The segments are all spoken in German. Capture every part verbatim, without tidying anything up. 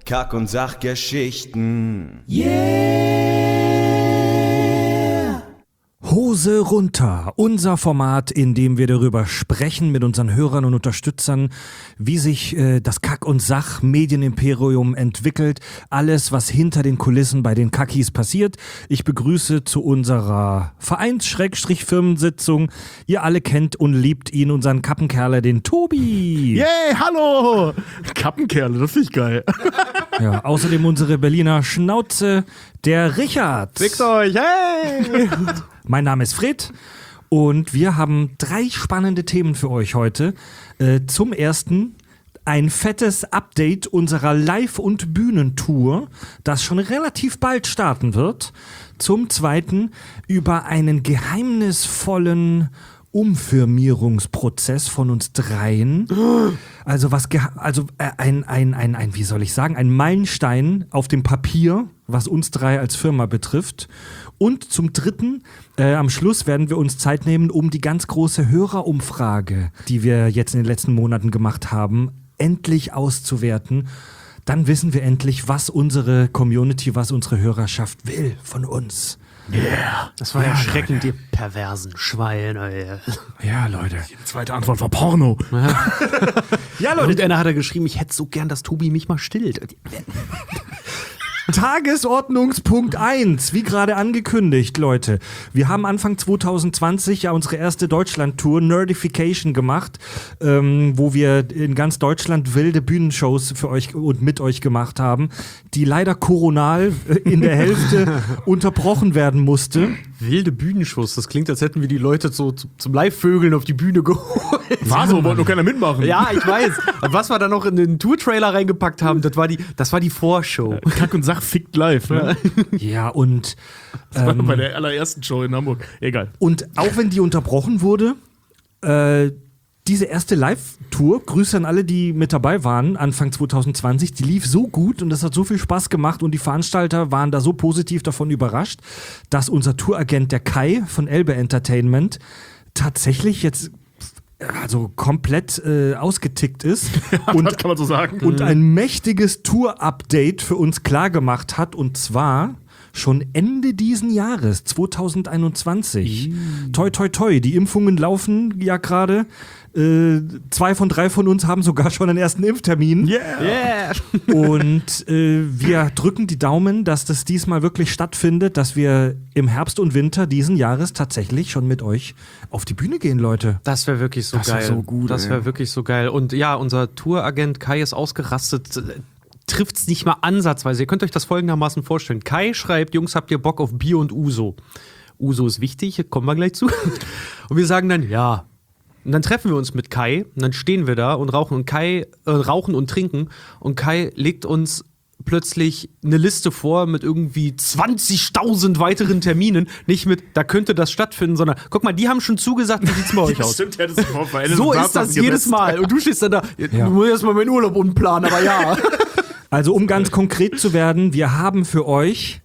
Kack- und Sachgeschichten. Yeah! Hose runter, unser Format, in dem wir darüber sprechen mit unseren Hörern und Unterstützern, wie sich äh, das Kack- und Sach-Medienimperium entwickelt, alles, was hinter den Kulissen bei den Kackis passiert. Ich begrüße zu unserer Vereins-Firmensitzung, ihr alle kennt und liebt ihn, unseren Kappenkerle, den Tobi. Yay, hallo! Kappenkerle, das finde ich geil. Ja, außerdem unsere Berliner Schnauze, der Richard. Fickt euch, hey! Mein Name ist Fred und wir haben drei spannende Themen für euch heute. Äh, zum ersten ein fettes Update unserer Live- und Bühnentour, das schon relativ bald starten wird. Zum zweiten über einen geheimnisvollen Umfirmierungsprozess von uns dreien. Also was geha- also äh, ein, ein, ein, ein, wie soll ich sagen, ein Meilenstein auf dem Papier, was uns drei als Firma betrifft. Und zum dritten, äh, am Schluss werden wir uns Zeit nehmen, um die ganz große Hörerumfrage, die wir jetzt in den letzten Monaten gemacht haben, endlich auszuwerten. Dann wissen wir endlich, was unsere Community, was unsere Hörerschaft will von uns. Yeah. Das war Ja, erschreckend, die perversen Schweine. Ey. Ja, Leute. Die zweite Antwort war Porno. Ja, Und einer hat er geschrieben, ich hätte so gern, dass Tobi mich mal stillt. Tagesordnungspunkt eins, wie gerade angekündigt, Leute. Wir haben Anfang zwanzig zwanzig ja unsere erste Deutschland-Tour Nerdification gemacht, ähm, wo wir in ganz Deutschland wilde Bühnenshows für euch und mit euch gemacht haben, die leider koronal in der Hälfte unterbrochen werden musste. Wilde Bühnenschuss, das klingt, als hätten wir die Leute so zu, zum Live-Vögeln auf die Bühne geholt. War so, wollte nur keiner mitmachen. Ja, ich weiß. Und was wir da noch in den Tour-Trailer reingepackt haben, das war die, das war die Vorshow. Kack und Sach fickt live, ne? Ja, und Das war ähm, bei der allerersten Show in Hamburg. Egal. Und auch wenn die unterbrochen wurde, äh, diese erste Live-Tour, Grüße an alle, die mit dabei waren, Anfang zwanzig zwanzig, die lief so gut und das hat so viel Spaß gemacht und die Veranstalter waren da so positiv davon überrascht, dass unser Touragent, der Kai von Elbe Entertainment, tatsächlich jetzt also komplett äh, ausgetickt ist und, das kann man so sagen. und ein mächtiges Tour-Update für uns klargemacht hat, und zwar schon Ende diesen Jahres, zwanzig einundzwanzig. Mm. Toi, toi, toi, die Impfungen laufen ja gerade. Äh, zwei von drei von uns haben sogar schon einen ersten Impftermin. Yeah. Yeah. Und äh, wir drücken die Daumen, dass das diesmal wirklich stattfindet, dass wir im Herbst und Winter diesen Jahres tatsächlich schon mit euch auf die Bühne gehen, Leute. Das wäre wirklich so Das wär geil. so gut, das wäre ey. wirklich so geil. Und ja, unser Touragent Kai ist ausgerastet. Trifft es nicht mal ansatzweise. Ihr könnt euch das folgendermaßen vorstellen. Kai schreibt, Jungs, habt ihr Bock auf Bier und Uso? Uso ist wichtig, kommen wir gleich zu. Und wir sagen dann, ja. Und dann treffen wir uns mit Kai und dann stehen wir da und rauchen und Kai äh, rauchen und trinken und Kai legt uns plötzlich eine Liste vor mit irgendwie zwanzigtausend weiteren Terminen, nicht mit, da könnte das stattfinden, sondern guck mal, die haben schon zugesagt, wie sieht's bei euch aus? Stimmt, ja, das ist vor Ende So des ist das Satzes jedes gesetzt. Mal und du stehst dann da, Ja. du musst erstmal meinen Urlaub umplanen, aber ja. Also um ganz konkret zu werden, wir haben für euch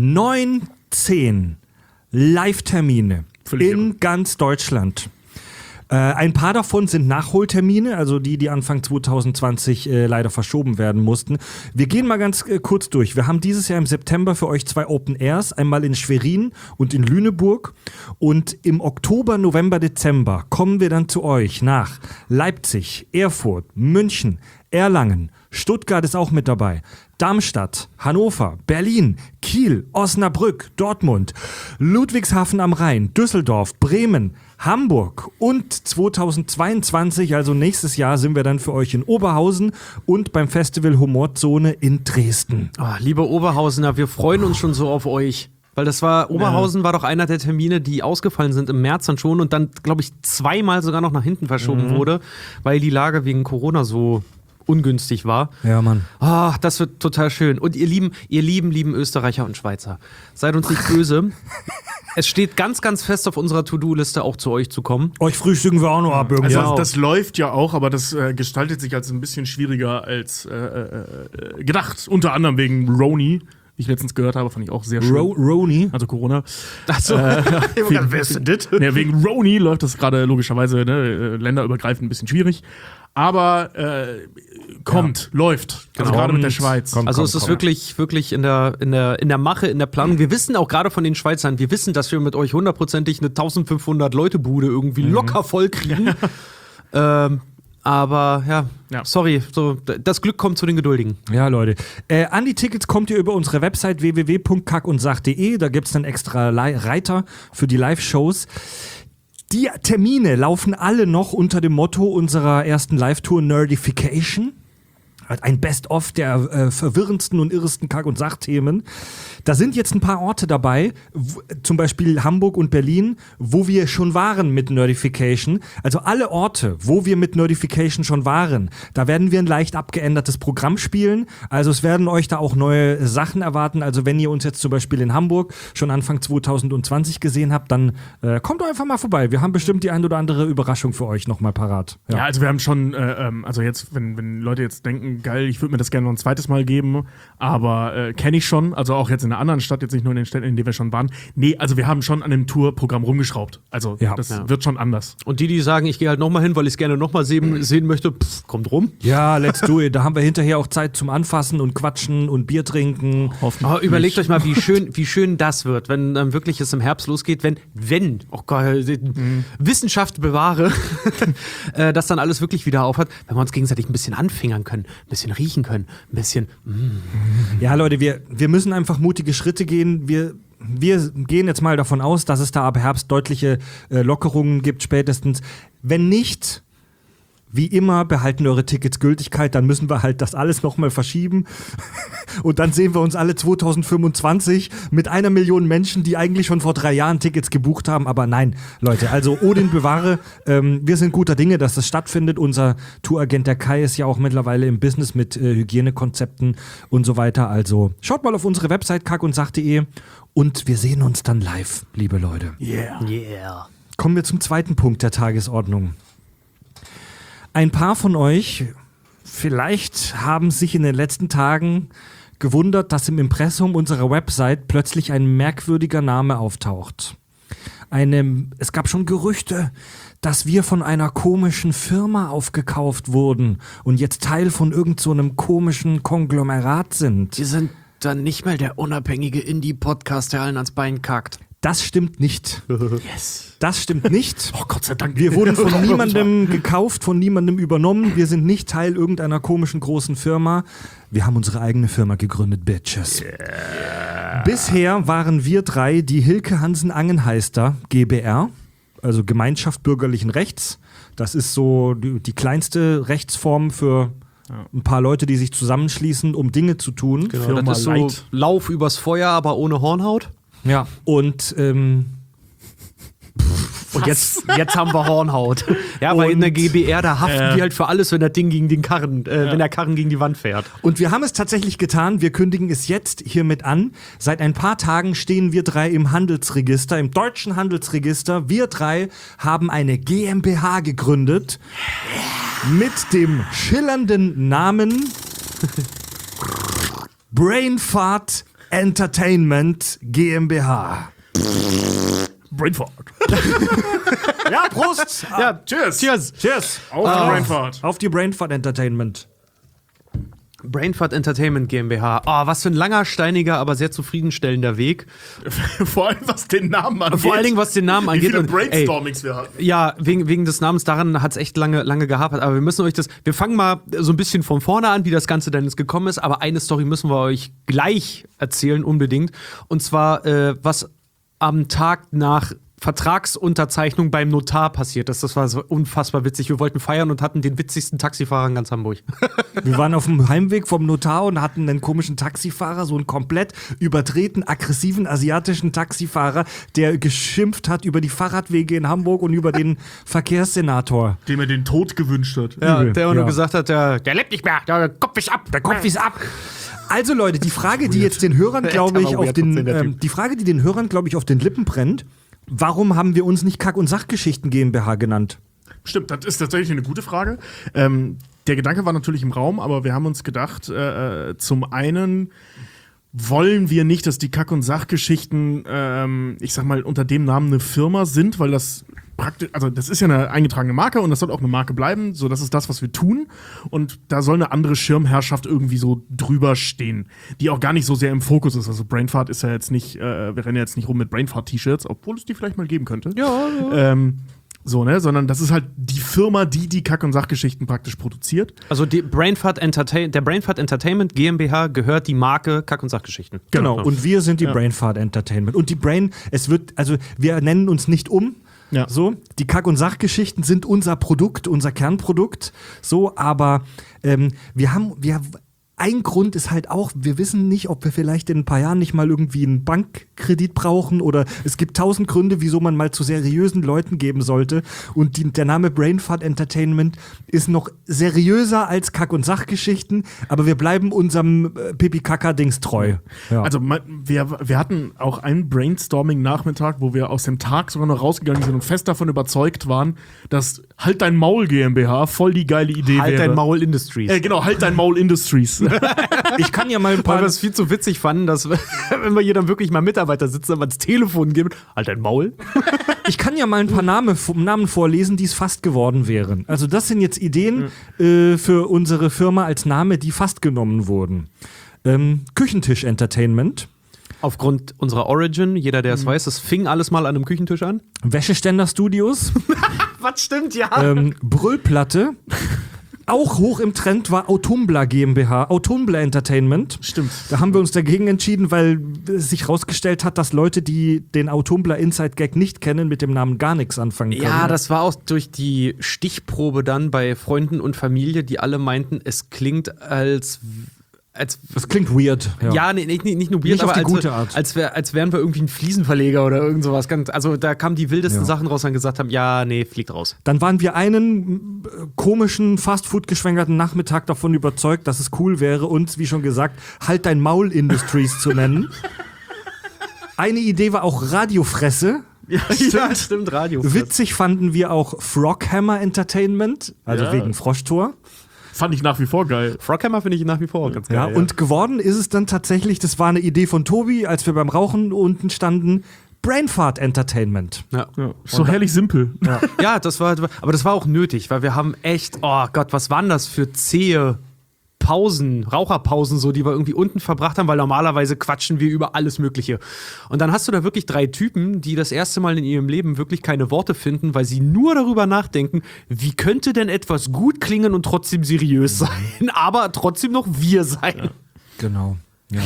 neunzehn Live-Termine Völlig irre. in ganz Deutschland. Äh, ein paar davon sind Nachholtermine, also die, die Anfang zwanzig zwanzig äh, leider verschoben werden mussten. Wir gehen mal ganz äh, kurz durch. Wir haben dieses Jahr im September für euch zwei Open Airs, einmal in Schwerin und in Lüneburg. Und im Oktober, November, Dezember kommen wir dann zu euch nach Leipzig, Erfurt, München, Erlangen, Stuttgart ist auch mit dabei, Darmstadt, Hannover, Berlin, Kiel, Osnabrück, Dortmund, Ludwigshafen am Rhein, Düsseldorf, Bremen, Hamburg und zweitausendzweiundzwanzig, also nächstes Jahr, sind wir dann für euch in Oberhausen und beim Festival Humorzone in Dresden. Oh, liebe Oberhausener, wir freuen uns schon so auf euch. Weil das war, Oberhausen war doch einer der Termine, die ausgefallen sind im März dann schon und dann, glaube ich, zweimal sogar noch nach hinten verschoben Mhm. wurde, weil die Lage wegen Corona so ungünstig war. Ja, Mann. Ah, das wird total schön. Und ihr lieben, ihr lieben, lieben Österreicher und Schweizer, seid uns nicht böse. Es steht ganz, ganz fest auf unserer To-Do-Liste, auch zu euch zu kommen. Euch frühstücken wir auch noch ab irgendwie. Also Ja. das läuft ja auch, aber das äh, gestaltet sich als ein bisschen schwieriger als äh, äh, äh, gedacht. Unter anderem wegen Roni. die ich letztens gehört habe, fand ich auch sehr schön. Ro Roni. Also Corona. Achso, Äh, wer ist denn das? Ja, wegen Roni läuft das gerade logischerweise ne, länderübergreifend ein bisschen schwierig. Aber äh, kommt, ja. läuft. Also Genau. gerade mit der Schweiz. Kommt. Also es ist wirklich, wirklich in der, in, der, in der Mache, in der Planung. Wir wissen auch gerade von den Schweizern, wir wissen, dass wir mit euch hundertprozentig eine eintausendfünfhundert Leute Bude irgendwie mhm. locker voll kriegen. ähm, aber ja, Ja. sorry, so, das Glück kommt zu den Geduldigen. Ja, Leute. Äh, an die Tickets kommt ihr über unsere Website w w w punkt kack und sach punkt de. Da gibt es einen extra Li- Reiter für die Live-Shows. Die Termine laufen alle noch unter dem Motto unserer ersten Live-Tour Nerdification. Ein Best-of der äh, verwirrendsten und irresten Kack- und Sachthemen. Da sind jetzt ein paar Orte dabei, w- zum Beispiel Hamburg und Berlin, wo wir schon waren mit Nerdification. Also alle Orte, wo wir mit Nerdification schon waren, da werden wir ein leicht abgeändertes Programm spielen. Also es werden euch da auch neue Sachen erwarten. Also wenn ihr uns jetzt zum Beispiel in Hamburg schon Anfang zwanzig zwanzig gesehen habt, dann äh, kommt doch einfach mal vorbei. Wir haben bestimmt die ein oder andere Überraschung für euch nochmal parat. Ja, also wir haben schon, äh, ähm, also jetzt, wenn, wenn Leute jetzt denken, geil, ich würde mir das gerne noch ein zweites Mal geben, aber äh, kenne ich schon, also auch jetzt in einer anderen Stadt, jetzt nicht nur in den Städten, in denen wir schon waren. Nee, also wir haben schon an dem Tourprogramm rumgeschraubt. Also Ja. das Ja. wird schon anders. Und die, die sagen, ich gehe halt nochmal hin, weil ich es gerne nochmal sehen, sehen möchte, pff, kommt rum. Ja, let's do it. Da haben wir hinterher auch Zeit zum Anfassen und Quatschen und Bier trinken. Aber überlegt euch mal, wie schön, wie schön das wird, wenn ähm, wirklich es im Herbst losgeht, wenn, wenn, oh Gott, mhm. Wissenschaft bewahre, äh, dass dann alles wirklich wieder aufhört, wenn wir uns gegenseitig ein bisschen anfingern können, ein bisschen riechen können, ein bisschen. Mm. Ja, Leute, wir, wir müssen einfach mutige Schritte gehen. Wir, wir gehen jetzt mal davon aus, dass es da ab Herbst deutliche äh, Lockerungen gibt, spätestens. Wenn nicht, wie immer, behalten eure Tickets Gültigkeit, dann müssen wir halt das alles nochmal verschieben. Und dann sehen wir uns alle zwanzig fünfundzwanzig mit einer Million Menschen, die eigentlich schon vor drei Jahren Tickets gebucht haben. Aber nein, Leute, also Odin bewahre, ähm, wir sind guter Dinge, dass das stattfindet. Unser Touragent, der Kai, ist ja auch mittlerweile im Business mit äh, Hygienekonzepten und so weiter. Also schaut mal auf unsere Website kack und sach punkt de und wir sehen uns dann live, liebe Leute. Yeah. Yeah. Kommen wir zum zweiten Punkt der Tagesordnung. Ein paar von euch vielleicht haben sich in den letzten Tagen gewundert, dass im Impressum unserer Website plötzlich ein merkwürdiger Name auftaucht. Eine, es gab schon Gerüchte, dass wir von einer komischen Firma aufgekauft wurden und jetzt Teil von irgend so einem komischen Konglomerat sind. Die sind dann nicht mal der unabhängige Indie-Podcast, der allen ans Bein kackt. Das stimmt nicht. Yes. Das stimmt nicht. Oh Gott sei Dank. Wir wurden von niemandem gekauft, von niemandem übernommen. Wir sind nicht Teil irgendeiner komischen großen Firma. Wir haben unsere eigene Firma gegründet, Bitches. Yeah. Bisher waren wir drei die Hilke Hansen Angenheister G b R, also Gemeinschaft bürgerlichen Rechts. Das ist so die, die kleinste Rechtsform für ein paar Leute, die sich zusammenschließen, um Dinge zu tun. Genau, Firma das ist so Light. Lauf übers Feuer, aber ohne Hornhaut. Ja, und ähm, Und jetzt, jetzt haben wir Hornhaut. Ja, weil in der G b R, da haften äh, die halt für alles, wenn das Ding gegen den Karren, äh, ja. wenn der Karren gegen die Wand fährt. Und wir haben es tatsächlich getan. Wir kündigen es jetzt hiermit an. Seit ein paar Tagen stehen wir drei im Handelsregister, im deutschen Handelsregister. Wir drei haben eine GmbH gegründet mit dem schillernden Namen Brainfart Entertainment GmbH. Brainfart. Ja, Prost! Ja, cheers. Cheers. Cheers! Auf die Brainfart. Auf die Brainfart Entertainment. Brainfart Entertainment GmbH. Oh, was für ein langer, steiniger, aber sehr zufriedenstellender Weg. Vor allem, was den Namen angeht. Vor allen Dingen, was den Namen Wie angeht. viele Und, ey, Brainstormings wir hatten. ja, wegen, wegen des Namens, daran hat es echt lange, lange gehapert. Aber wir müssen euch das, wir fangen mal so ein bisschen von vorne an, wie das Ganze denn jetzt gekommen ist. Aber eine Story müssen wir euch gleich erzählen, unbedingt. Und zwar, äh, was am Tag nach Vertragsunterzeichnung beim Notar passiert ist. Das war so unfassbar witzig. Wir wollten feiern und hatten den witzigsten Taxifahrer in ganz Hamburg. Wir waren auf dem Heimweg vom Notar und hatten einen komischen Taxifahrer, so einen komplett überdrehten, aggressiven asiatischen Taxifahrer, der geschimpft hat über die Fahrradwege in Hamburg und über den Verkehrssenator. Dem er den Tod gewünscht hat. Ja, Übel, der auch nur ja. gesagt hat, der, der lebt nicht mehr, der Kopf ist ab. Der Kopf ist ab. Also Leute, die Frage, die jetzt den Hörern, glaube ich, Aber auf weird den, trotzdem, der ähm, die Frage, die den Hörern, glaube ich, auf den Lippen brennt: Warum haben wir uns nicht Kack- und Sachgeschichten GmbH genannt? Stimmt, das ist tatsächlich eine gute Frage. Ähm, der Gedanke war natürlich im Raum, aber wir haben uns gedacht, äh, zum einen wollen wir nicht, dass die Kack- und Sachgeschichten, ähm, ich sag mal, unter dem Namen eine Firma sind, weil das praktisch, also das ist ja eine eingetragene Marke und das soll auch eine Marke bleiben, so das ist das, was wir tun und da soll eine andere Schirmherrschaft irgendwie so drüber stehen, die auch gar nicht so sehr im Fokus ist, also Brainfart ist ja jetzt nicht, äh, wir rennen ja jetzt nicht rum mit Brainfart-T-Shirts, obwohl es die vielleicht mal geben könnte. Ja, ja. Ähm, so, ne, sondern das ist halt die Firma, die die Kack- und Sachgeschichten praktisch produziert. Also die Brainfart Entertain der Brainfart Entertainment GmbH gehört die Marke Kack- und Sachgeschichten. Genau, Genau. und wir sind die Ja. Brainfart Entertainment. Und die Brain, es wird, also wir nennen uns nicht um. Ja. So, die Kack- und Sachgeschichten sind unser Produkt, unser Kernprodukt. So, aber ähm, wir haben, wir ein Grund ist halt auch, wir wissen nicht, ob wir vielleicht in ein paar Jahren nicht mal irgendwie einen Bankkredit brauchen oder es gibt tausend Gründe, wieso man mal zu seriösen Leuten geben sollte. Und die, der Name Brainfart Entertainment ist noch seriöser als Kack- und Sachgeschichten, aber wir bleiben unserem äh, Pipi-Kaka-Dings treu. Ja. Also ma- wir, wir hatten auch einen Brainstorming-Nachmittag, wo wir aus dem Tag sogar noch rausgegangen sind und fest davon überzeugt waren, dass Halt dein Maul GmbH voll die geile Idee Halt wäre. dein Maul Industries. Äh, genau, Halt dein Maul Industries. ich kann ja mal ein Weil paar. wir es viel zu witzig fanden, dass wenn wir hier dann wirklich mal Mitarbeiter sitzen, aber ans Telefon geben, halt dein Maul. Ich kann ja mal ein paar Name, Namen vorlesen, die es fast geworden wären. Also das sind jetzt Ideen äh, für unsere Firma als Name, die fast genommen wurden. Ähm, Küchentisch Entertainment, Aufgrund unserer Origin, jeder, der es weiß, es fing alles mal an einem Küchentisch an. Wäscheständer Studios, Was stimmt, ja. ähm, Brüllplatte. Auch hoch im Trend war Autumbla GmbH, Autumbla Entertainment. Stimmt. Da haben wir uns dagegen entschieden, weil es sich herausgestellt hat, dass Leute, die den Autumbla Inside Gag nicht kennen, mit dem Namen gar nichts anfangen können. Ja, das war auch durch die Stichprobe dann bei Freunden und Familie, die alle meinten, es klingt als. als Das klingt weird. ja, nee, nicht, nicht nur weird, Nicht auf aber die als, gute Art. Als, wär, als wären wir irgendwie ein Fliesenverleger oder irgend sowas. Ganz- Also da kamen die wildesten Ja. Sachen raus und gesagt haben, ja, nee, fliegt raus. Dann waren wir einen äh, komischen, Fastfood-geschwängerten Nachmittag davon überzeugt, dass es cool wäre, uns, wie schon gesagt, Halt dein Maul Industries zu nennen. Eine Idee war auch Radiofresse. Ja, stimmt, stimmt Radio. Witzig fanden wir auch Froghammer Entertainment, also Ja. wegen Froschtor. Fand ich nach wie vor geil. Froghammer finde ich nach wie vor auch ganz geil. Ja, und geworden ist es dann tatsächlich, das war eine Idee von Tobi, als wir beim Rauchen unten standen, Brainfart Entertainment. ja. Ja. So herrlich simpel. Ja, das war, aber das war auch nötig, weil wir haben echt, oh Gott, was waren das für zähe Pausen, Raucherpausen, so, die wir irgendwie unten verbracht haben, weil normalerweise quatschen wir über alles Mögliche. Und dann hast du da wirklich drei Typen, die das erste Mal in ihrem Leben wirklich keine Worte finden, weil sie nur darüber nachdenken, wie könnte denn etwas gut klingen und trotzdem seriös sein, aber trotzdem noch wir sein. Genau. Ja.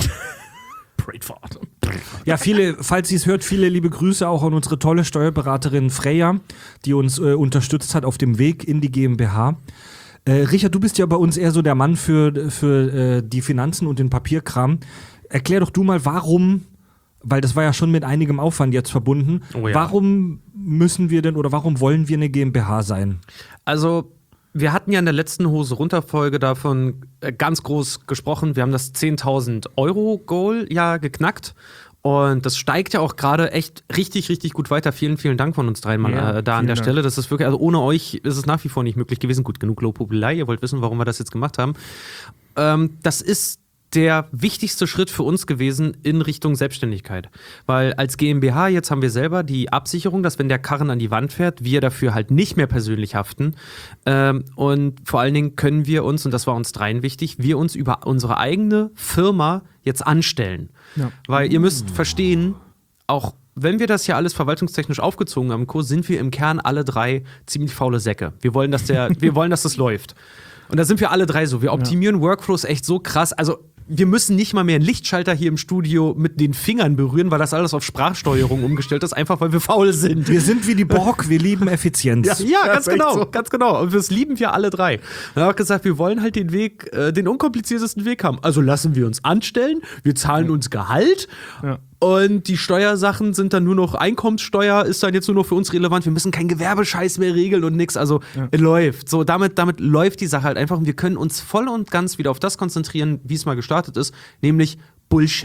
Brainfart. Ja, viele, falls ihr es hört, viele liebe Grüße auch an unsere tolle Steuerberaterin Freya, die uns äh, unterstützt hat auf dem Weg in die GmbH. Äh, Richard, du bist ja bei uns eher so der Mann für, für äh, die Finanzen und den Papierkram. Erklär doch du mal, warum, weil das war ja schon mit einigem Aufwand jetzt verbunden, Oh ja. warum müssen wir denn oder warum wollen wir eine GmbH sein? Also, wir hatten ja in der letzten Hose-Runter-Folge davon äh, ganz groß gesprochen. Wir haben das zehntausend Euro Goal ja geknackt. Und das steigt ja auch gerade echt richtig, richtig gut weiter. Vielen, vielen Dank von uns dreien mal Ja, äh, da an vielen der Dank. Stelle. Das ist wirklich, also ohne euch ist es nach wie vor nicht möglich gewesen. Gut, genug Lobhudelei. Ihr wollt wissen, warum wir das jetzt gemacht haben. Ähm, das ist der wichtigste Schritt für uns gewesen in Richtung Selbstständigkeit. Weil als GmbH jetzt haben wir selber die Absicherung, dass wenn der Karren an die Wand fährt, wir dafür halt nicht mehr persönlich haften. Ähm, und vor allen Dingen können wir uns, und das war uns dreien wichtig, wir uns über unsere eigene Firma jetzt anstellen. Ja. Weil ihr müsst verstehen, auch wenn wir das ja alles verwaltungstechnisch aufgezogen haben, Co, sind wir im Kern alle drei ziemlich faule Säcke. Wir wollen, dass der, wir wollen, dass das läuft. Und da sind wir alle drei so. Wir optimieren Workflows echt so krass. Also wir müssen nicht mal mehr einen Lichtschalter hier im Studio mit den Fingern berühren, weil das alles auf Sprachsteuerung umgestellt ist, einfach weil wir faul sind. Wir sind wie die Borg, wir lieben Effizienz. Ja, ganz ist echt genau, so. ganz genau. Und das lieben wir alle drei. Wir haben auch gesagt, wir wollen halt den Weg, äh, den unkompliziertesten Weg haben. Also lassen wir uns anstellen, wir zahlen uns Gehalt. Ja. Und die Steuersachen sind dann nur noch, Einkommenssteuer ist dann jetzt nur noch für uns relevant. Wir müssen keinen Gewerbescheiß mehr regeln und nix. Also Ja. es läuft. So, damit, damit läuft die Sache halt einfach. Und wir können uns voll und ganz wieder auf das konzentrieren, wie es mal gestartet ist, nämlich Bullshit.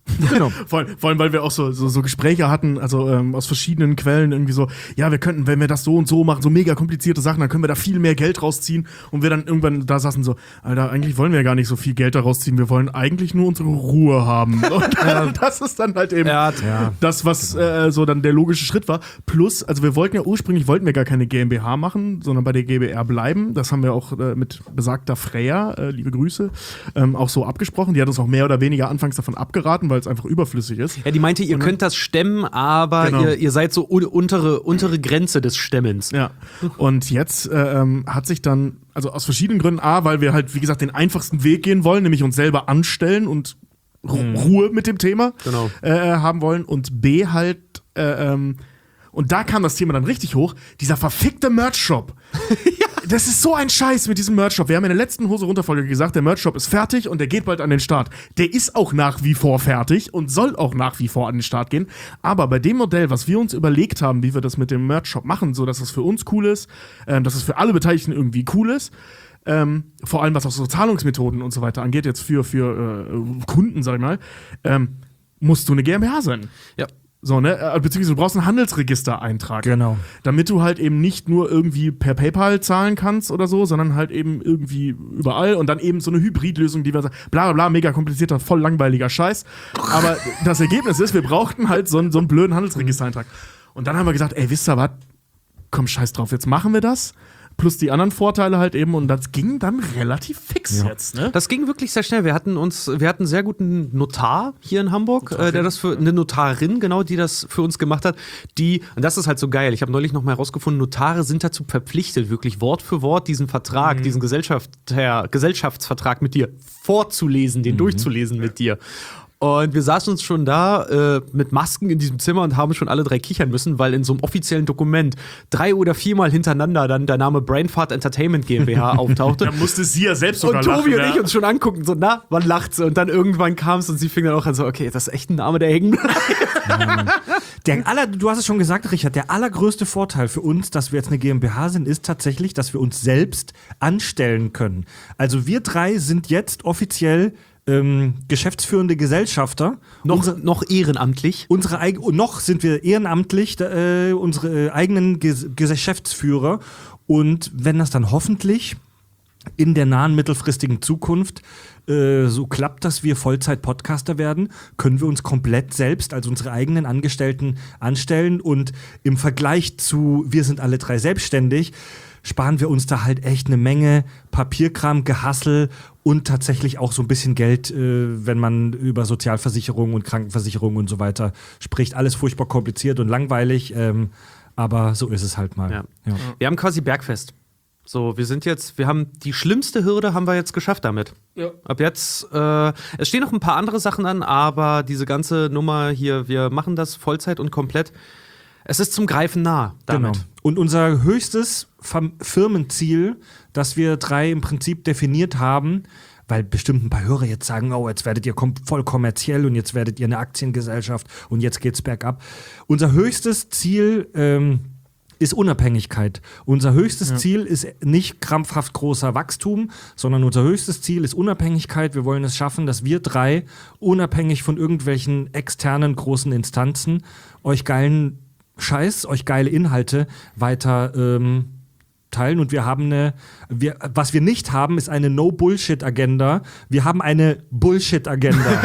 Genau. Vor, allem- vor allem, weil wir auch so, so, so Gespräche hatten, also ähm, aus verschiedenen Quellen irgendwie so, ja, wir könnten, wenn wir das so und so machen, so mega komplizierte Sachen, dann können wir da viel mehr Geld rausziehen. Und wir dann irgendwann da saßen so, Alter, eigentlich wollen wir ja gar nicht so viel Geld da rausziehen, wir wollen eigentlich nur unsere Ruhe haben. Und das ist dann halt eben Ja, das, was äh, so dann der logische Schritt war. Plus, also wir wollten ja ursprünglich, wollten wir gar keine GmbH machen, sondern bei der GbR bleiben. Das haben wir auch äh, mit besagter Freya, äh, liebe Grüße, ähm, auch so abgesprochen. Die hat uns auch mehr oder weniger anfangs davon abgeraten, weil es einfach überflüssig ist. Ja, die meinte, ihr könnt das stemmen, aber Genau. ihr, ihr seid so un untere, untere Grenze des Stemmens. Ja. Und jetzt äh, ähm, hat sich dann, also aus verschiedenen Gründen, A, weil wir halt, wie gesagt, den einfachsten Weg gehen wollen, nämlich uns selber anstellen und Ru Ruhe mit dem Thema Genau. äh, haben wollen. Und B, halt, äh, ähm, und da kam das Thema dann richtig hoch, dieser verfickte Merch-Shop. Ja. Das ist so ein Scheiß mit diesem Merch-Shop. Wir haben in der letzten Hose-Runter-Folge gesagt, der Merch-Shop ist fertig und der geht bald an den Start. Der ist auch nach wie vor fertig und soll auch nach wie vor an den Start gehen. Aber bei dem Modell, was wir uns überlegt haben, wie wir das mit dem Merch-Shop machen, so dass es für uns cool ist, äh, dass es für alle Beteiligten irgendwie cool ist, ähm, vor allem was auch so Zahlungsmethoden und so weiter angeht, jetzt für, für äh, Kunden, sag ich mal, ähm, musst du eine GmbH sein. Ja. So, ne? Äh, Beziehungsweise du brauchst einen Handelsregistereintrag. Genau. Damit du halt eben nicht nur irgendwie per PayPal zahlen kannst oder so, sondern halt eben irgendwie überall und dann eben so eine Hybridlösung, die wir sagen, bla bla bla, mega komplizierter, voll langweiliger Scheiß. Aber das Ergebnis ist, wir brauchten halt so einen, so einen blöden Handelsregistereintrag. Und dann haben wir gesagt, ey, wisst ihr was? Komm, scheiß drauf, jetzt machen wir das. Plus die anderen Vorteile halt eben und das ging dann relativ fix Ja. jetzt, ne? Das ging wirklich sehr schnell. Wir hatten uns, wir hatten einen sehr guten Notar hier in Hamburg, äh, der das für eine Notarin, genau, die das für uns gemacht hat. Die, und das ist halt so geil. Ich habe neulich noch mal herausgefunden, Notare sind dazu verpflichtet, wirklich Wort für Wort diesen Vertrag, diesen Gesellschaft, der Gesellschaftsvertrag mit dir vorzulesen, den durchzulesen mit dir. Und wir saßen uns schon da äh, mit Masken in diesem Zimmer und haben schon alle drei kichern müssen, weil in so einem offiziellen Dokument drei oder viermal hintereinander dann der Name Brainfart Entertainment GmbH auftauchte. Da musste sie ja selbst sogar Und Tobi lachen, und ich ja. uns schon angucken, so, na, wann lacht sie? Und dann irgendwann kam es und sie fing dann auch an, so, okay, das ist echt ein Name, der hängen bleibt. Der aller, du hast es schon gesagt, Richard, der allergrößte Vorteil für uns, dass wir jetzt eine GmbH sind, ist tatsächlich, dass wir uns selbst anstellen können. Also wir drei sind jetzt offiziell ähm, geschäftsführende Gesellschafter. Noch, Unsere, noch ehrenamtlich. unsere eig und noch sind wir ehrenamtlich äh, unsere äh, eigenen Ges Geschäftsführer. Und wenn das dann hoffentlich in der nahen mittelfristigen Zukunft äh, so klappt, dass wir Vollzeit-Podcaster werden, können wir uns komplett selbst als unsere eigenen Angestellten anstellen. Und im Vergleich zu wir sind alle drei selbstständig, sparen wir uns da halt echt eine Menge Papierkram, Gehassel und tatsächlich auch so ein bisschen Geld, äh, wenn man über Sozialversicherung und Krankenversicherung und so weiter spricht. Alles furchtbar kompliziert und langweilig, ähm, aber so ist es halt mal. Ja. Ja. Wir haben quasi Bergfest. So, wir sind jetzt, wir haben die schlimmste Hürde haben wir jetzt geschafft damit. Ja. Ab jetzt, äh, es stehen noch ein paar andere Sachen an, aber diese ganze Nummer hier, wir machen das Vollzeit und komplett. Es ist zum Greifen nah damit. Genau. Und unser höchstes Fam- Firmenziel, das wir drei im Prinzip definiert haben, weil bestimmt ein paar Hörer jetzt sagen, oh, jetzt werdet ihr kom voll kommerziell und jetzt werdet ihr eine Aktiengesellschaft und jetzt geht's bergab. Unser höchstes Ziel ähm, ist Unabhängigkeit. Unser höchstes Ja. Ziel ist nicht krampfhaft großer Wachstum, sondern unser höchstes Ziel ist Unabhängigkeit. Wir wollen es schaffen, dass wir drei unabhängig von irgendwelchen externen großen Instanzen euch geilen Scheiß, euch geile Inhalte weiter ähm, teilen. Und wir haben eine, wir, was wir nicht haben, ist eine No-Bullshit-Agenda. Wir haben eine Bullshit-Agenda.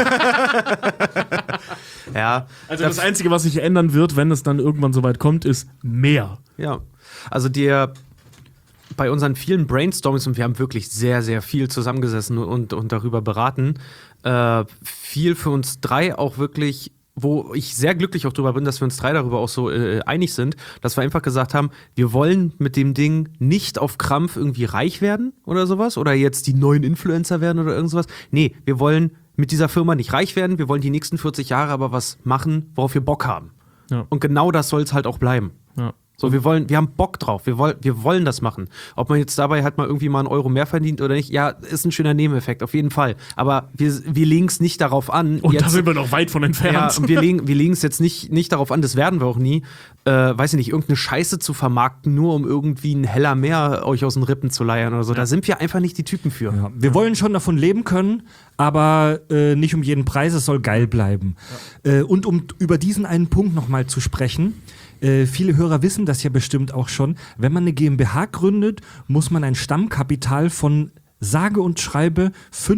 Ja, Also das Einzige, was sich ändern wird, wenn es dann irgendwann soweit kommt, ist mehr. ja. Also der bei unseren vielen Brainstormings, und wir haben wirklich sehr, sehr viel zusammengesessen und, und darüber beraten, äh, viel für uns drei auch wirklich, wo ich sehr glücklich auch drüber bin, dass wir uns drei darüber auch so äh, einig sind, dass wir einfach gesagt haben, wir wollen mit dem Ding nicht auf Krampf irgendwie reich werden oder sowas oder jetzt die neuen Influencer werden oder irgend sowas. Nee, wir wollen mit dieser Firma nicht reich werden, wir wollen die nächsten vierzig Jahre aber was machen, worauf wir Bock haben. Ja. Und genau das soll es halt auch bleiben. Ja. So, wir wollen, wir haben Bock drauf, wir, woll, wir wollen das machen. Ob man jetzt dabei halt mal irgendwie mal einen Euro mehr verdient oder nicht, ja, ist ein schöner Nebeneffekt, auf jeden Fall. Aber wir, wir legen es nicht darauf an. Und jetzt, da sind wir noch weit von entfernt. Ja, und wir legen wir legen es jetzt nicht, nicht darauf an, das werden wir auch nie, äh, weiß ich nicht, irgendeine Scheiße zu vermarkten, nur um irgendwie ein Heller mehr euch aus den Rippen zu leiern oder so. Da sind wir einfach nicht die Typen für. Ja, wir wollen schon davon leben können, aber äh, nicht um jeden Preis, es soll geil bleiben. Ja. Äh, und um über diesen einen Punkt nochmal zu sprechen, äh, viele Hörer wissen das ja bestimmt auch schon, wenn man eine GmbH gründet, muss man ein Stammkapital von sage und schreibe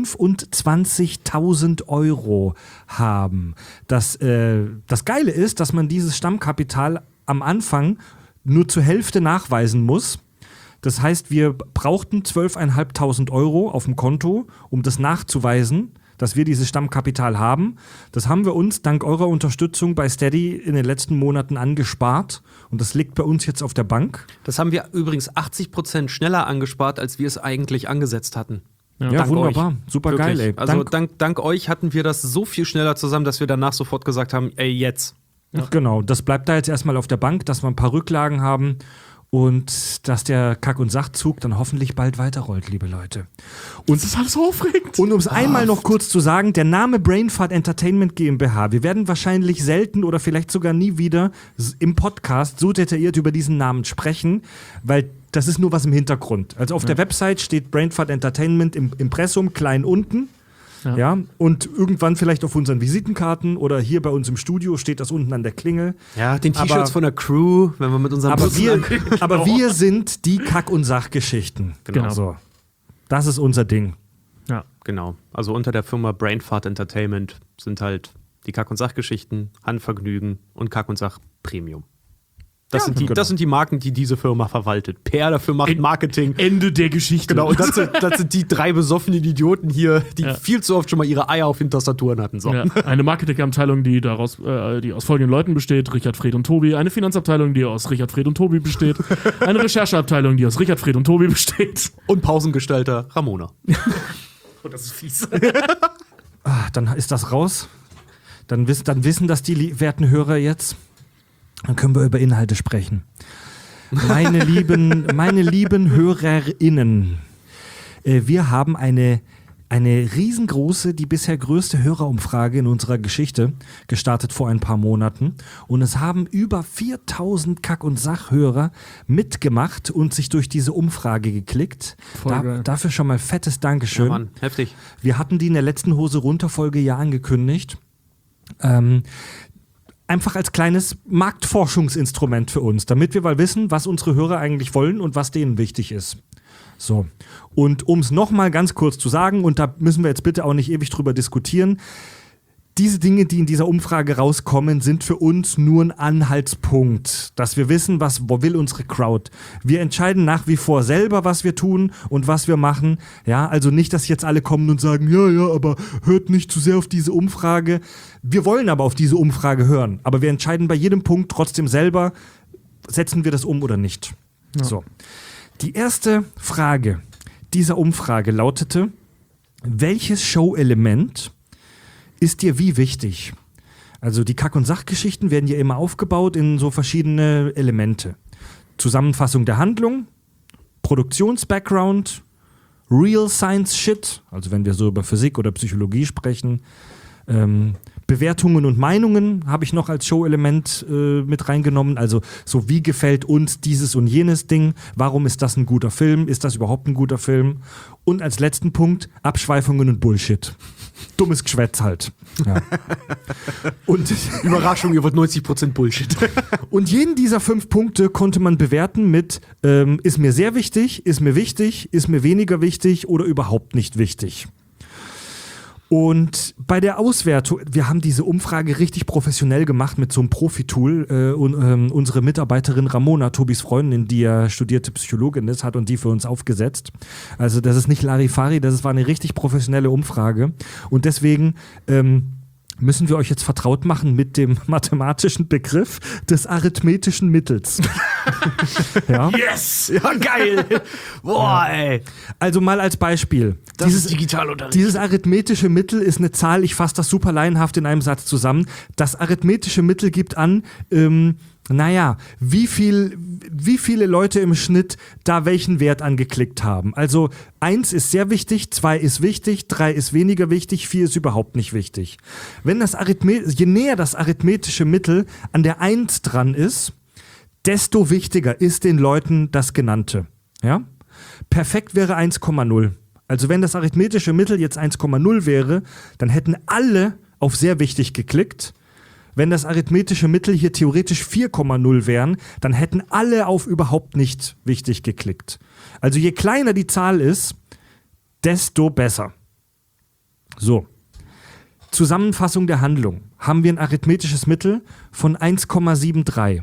fünfundzwanzigtausend Euro haben. Das, äh, das Geile ist, dass man dieses Stammkapital am Anfang nur zur Hälfte nachweisen muss. Das heißt, wir brauchten zwölftausendfünfhundert Euro auf dem Konto, um das nachzuweisen, dass wir dieses Stammkapital haben. Das haben wir uns dank eurer Unterstützung bei Steady in den letzten Monaten angespart. Und das liegt bei uns jetzt auf der Bank. Das haben wir übrigens achtzig Prozent schneller angespart, als wir es eigentlich angesetzt hatten. Ja, ja wunderbar. Euch. Super Wirklich. geil, ey. Also dank, dank, dank euch hatten wir das so viel schneller zusammen, dass wir danach sofort gesagt haben, ey, jetzt. Ja. Genau, das bleibt da jetzt erstmal auf der Bank, dass wir ein paar Rücklagen haben. Und dass der Kack- und Sachzug dann hoffentlich bald weiterrollt, liebe Leute. Und das ist alles so aufregend. Und um es einmal noch kurz zu sagen, der Name Brainfart Entertainment GmbH, wir werden wahrscheinlich selten oder vielleicht sogar nie wieder im Podcast so detailliert über diesen Namen sprechen, weil das ist nur was im Hintergrund. Also auf ja. der Website steht Brainfart Entertainment im Impressum klein unten. Ja. ja, und irgendwann vielleicht auf unseren Visitenkarten oder hier bei uns im Studio steht das unten an der Klingel. Ja, den T-Shirts von der Crew, wenn wir mit unserem aber wir, genau. aber wir sind die Kack- und Sachgeschichten. Genau. So. Das ist unser Ding. Ja, genau. Also unter der Firma Brainfart Entertainment sind halt die Kack- und Sachgeschichten, Handvergnügen und Kack- und Sach Premium. Das, ja, sind die, genau. das sind die Marken, die diese Firma verwaltet. Per dafür macht Marketing. Ende der Geschichte. Genau, und das sind, das sind die drei besoffenen Idioten hier, die ja. viel zu oft schon mal ihre Eier auf den Tastaturen hatten. So. Ja, eine Marketingabteilung, die, daraus, äh, die aus folgenden Leuten besteht: Richard, Fred und Tobi. Eine Finanzabteilung, die aus Richard, Fred und Tobi besteht. Eine Rechercheabteilung, die aus Richard, Fred und Tobi besteht. Und Pausengestalter Ramona. Oh, das ist fies. Ah, dann ist das raus. Dann, wiss, dann wissen das die werten Hörer jetzt. Dann können wir über Inhalte sprechen. Meine lieben, meine lieben HörerInnen, äh, wir haben eine, eine riesengroße, die bisher größte Hörerumfrage in unserer Geschichte gestartet vor ein paar Monaten. Und es haben über viertausend Kack- und Sachhörer mitgemacht und sich durch diese Umfrage geklickt. Da, dafür schon mal fettes Dankeschön. Ja, Mann, heftig. Wir hatten die in der letzten Hose runter Folge ja angekündigt. Ähm, Einfach als kleines Marktforschungsinstrument für uns, damit wir mal wissen, was unsere Hörer eigentlich wollen und was denen wichtig ist. So. Und um es nochmal ganz kurz zu sagen, und da müssen wir jetzt bitte auch nicht ewig drüber diskutieren, diese Dinge, die in dieser Umfrage rauskommen, sind für uns nur ein Anhaltspunkt, dass wir wissen, was wo will unsere Crowd. Wir entscheiden nach wie vor selber, was wir tun und was wir machen. Ja, also nicht, dass jetzt alle kommen und sagen, ja, ja, aber hört nicht zu sehr auf diese Umfrage. Wir wollen aber auf diese Umfrage hören, aber wir entscheiden bei jedem Punkt trotzdem selber, setzen wir das um oder nicht. Ja. So. Die erste Frage dieser Umfrage lautete: Welches Show-Element ist dir wie wichtig? Also die Kack- und Sachgeschichten werden ja immer aufgebaut in so verschiedene Elemente. Zusammenfassung der Handlung, Produktions-Background, Real Science Shit, also wenn wir so über Physik oder Psychologie sprechen, ähm, Bewertungen und Meinungen habe ich noch als Show-Element äh, mit reingenommen. Also so, wie gefällt uns dieses und jenes Ding? Warum ist das ein guter Film? Ist das überhaupt ein guter Film? Und als letzten Punkt Abschweifungen und Bullshit. Dummes Geschwätz halt. Ja. Und Überraschung, ihr wollt neunzig Prozent Bullshit. Und jeden dieser fünf Punkte konnte man bewerten mit ähm, ist mir sehr wichtig, ist mir wichtig, ist mir weniger wichtig oder überhaupt nicht wichtig. Und bei der Auswertung, wir haben diese Umfrage richtig professionell gemacht mit so einem Profi-Tool. Äh, und, ähm, unsere Mitarbeiterin Ramona, Tobis Freundin, die ja studierte Psychologin ist, hat und die für uns aufgesetzt. Also das ist nicht Larifari, das war eine richtig professionelle Umfrage. Und deswegen ähm, müssen wir euch jetzt vertraut machen mit dem mathematischen Begriff des arithmetischen Mittels. Ja? Yes! Ja, geil! Boah, ey! Also mal als Beispiel. Das dieses, ist Digitalunterricht. Dieses arithmetische Mittel ist eine Zahl, ich fasse das super laienhaft in einem Satz zusammen. Das arithmetische Mittel gibt an, ähm, naja, wie viel, wie viele Leute im Schnitt da welchen Wert angeklickt haben. Also eins ist sehr wichtig, zwei ist wichtig, drei ist weniger wichtig, vier ist überhaupt nicht wichtig. Wenn das Arithme- je näher das arithmetische Mittel an der eins dran ist, desto wichtiger ist den Leuten das Genannte. Ja? Perfekt wäre eins Komma null. Also wenn das arithmetische Mittel jetzt eins Komma null wäre, dann hätten alle auf sehr wichtig geklickt. Wenn das arithmetische Mittel hier theoretisch vier Komma null wären, dann hätten alle auf überhaupt nicht wichtig geklickt. Also je kleiner die Zahl ist, desto besser. So. Zusammenfassung der Handlung. Haben wir ein arithmetisches Mittel von eins Komma dreiundsiebzig.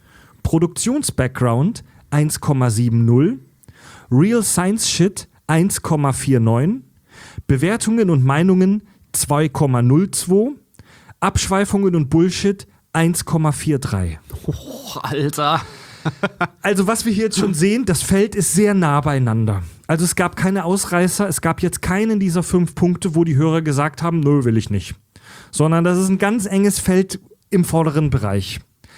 Produktions-Background eins Komma siebzig. Real Science Shit eins Komma neunundvierzig. Bewertungen und Meinungen zwei Komma null zwei. Abschweifungen und Bullshit eins Komma dreiundvierzig. Oh, Alter. Also was wir hier jetzt schon sehen, das Feld ist sehr nah beieinander. Also es gab keine Ausreißer, es gab jetzt keinen dieser fünf Punkte, wo die Hörer gesagt haben, nö, will ich nicht. Sondern das ist ein ganz enges Feld im vorderen Bereich.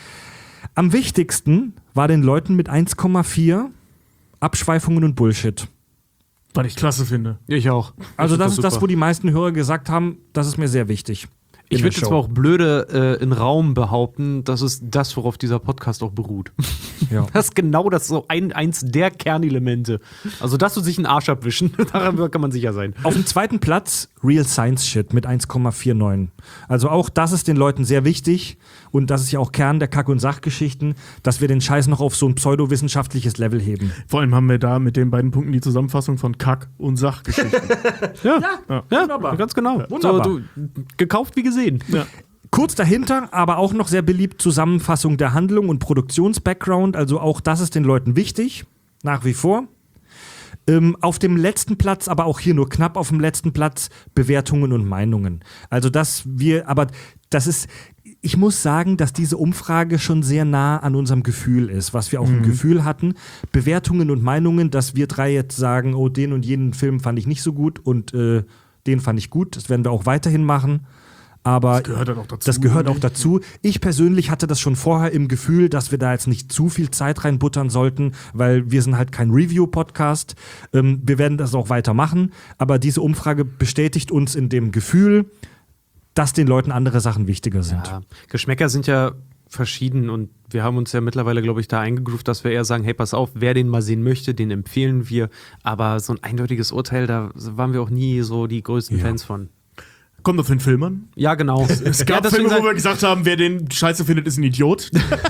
Am wichtigsten war den Leuten mit eins Komma vier Abschweifungen und Bullshit. Was ich klasse finde. Ich auch. Also Ich das find ist das, super. wo die meisten Hörer gesagt haben, das ist mir sehr wichtig. Ich in würde der jetzt Show. mal auch blöde äh, in Raum behaupten, das ist das, worauf dieser Podcast auch beruht. Ja. Das ist genau das so ein, eins der Kernelemente. Also, dass du sich einen Arsch abwischen, daran kann man sicher sein. Auf dem zweiten Platz Real Science Shit mit eins Komma neunundvierzig. Also auch das ist den Leuten sehr wichtig und das ist ja auch Kern der Kack- und Sachgeschichten, dass wir den Scheiß noch auf so ein pseudowissenschaftliches Level heben. Vor allem haben wir da mit den beiden Punkten die Zusammenfassung von Kack- und Sachgeschichten. Ja, Ja, ja wunderbar. ganz genau. Wunderbar. So, du, gekauft wie gesehen. Ja. Kurz dahinter, aber auch noch sehr beliebt, Zusammenfassung der Handlung und Produktions-Background. Also auch das ist den Leuten wichtig, nach wie vor. Ähm, auf dem letzten Platz, aber auch hier nur knapp auf dem letzten Platz, Bewertungen und Meinungen. Also dass wir, aber das ist, ich muss sagen, dass diese Umfrage schon sehr nah an unserem Gefühl ist, was wir auch im Gefühl hatten. Bewertungen und Meinungen, dass wir drei jetzt sagen, oh, den und jenen Film fand ich nicht so gut und äh, den fand ich gut. Das werden wir auch weiterhin machen. Aber Das gehört dann auch dazu. Das gehört auch dazu. Ich persönlich hatte das schon vorher im Gefühl, dass wir da jetzt nicht zu viel Zeit reinbuttern sollten, weil wir sind halt kein Review-Podcast. Ähm, wir werden das auch weitermachen. Aber diese Umfrage bestätigt uns in dem Gefühl, dass den Leuten andere Sachen wichtiger sind. Ja, Geschmäcker sind ja verschieden und wir haben uns ja mittlerweile, glaube ich, da eingegroovt, dass wir eher sagen, hey, pass auf, wer den mal sehen möchte, den empfehlen wir. Aber so ein eindeutiges Urteil, da waren wir auch nie so die größten Ja. Fans von. Kommt auf den Film an. Ja, genau. Es gab ja, Filme, deswegen wo wir gesagt haben, wer den scheiße findet, ist ein Idiot.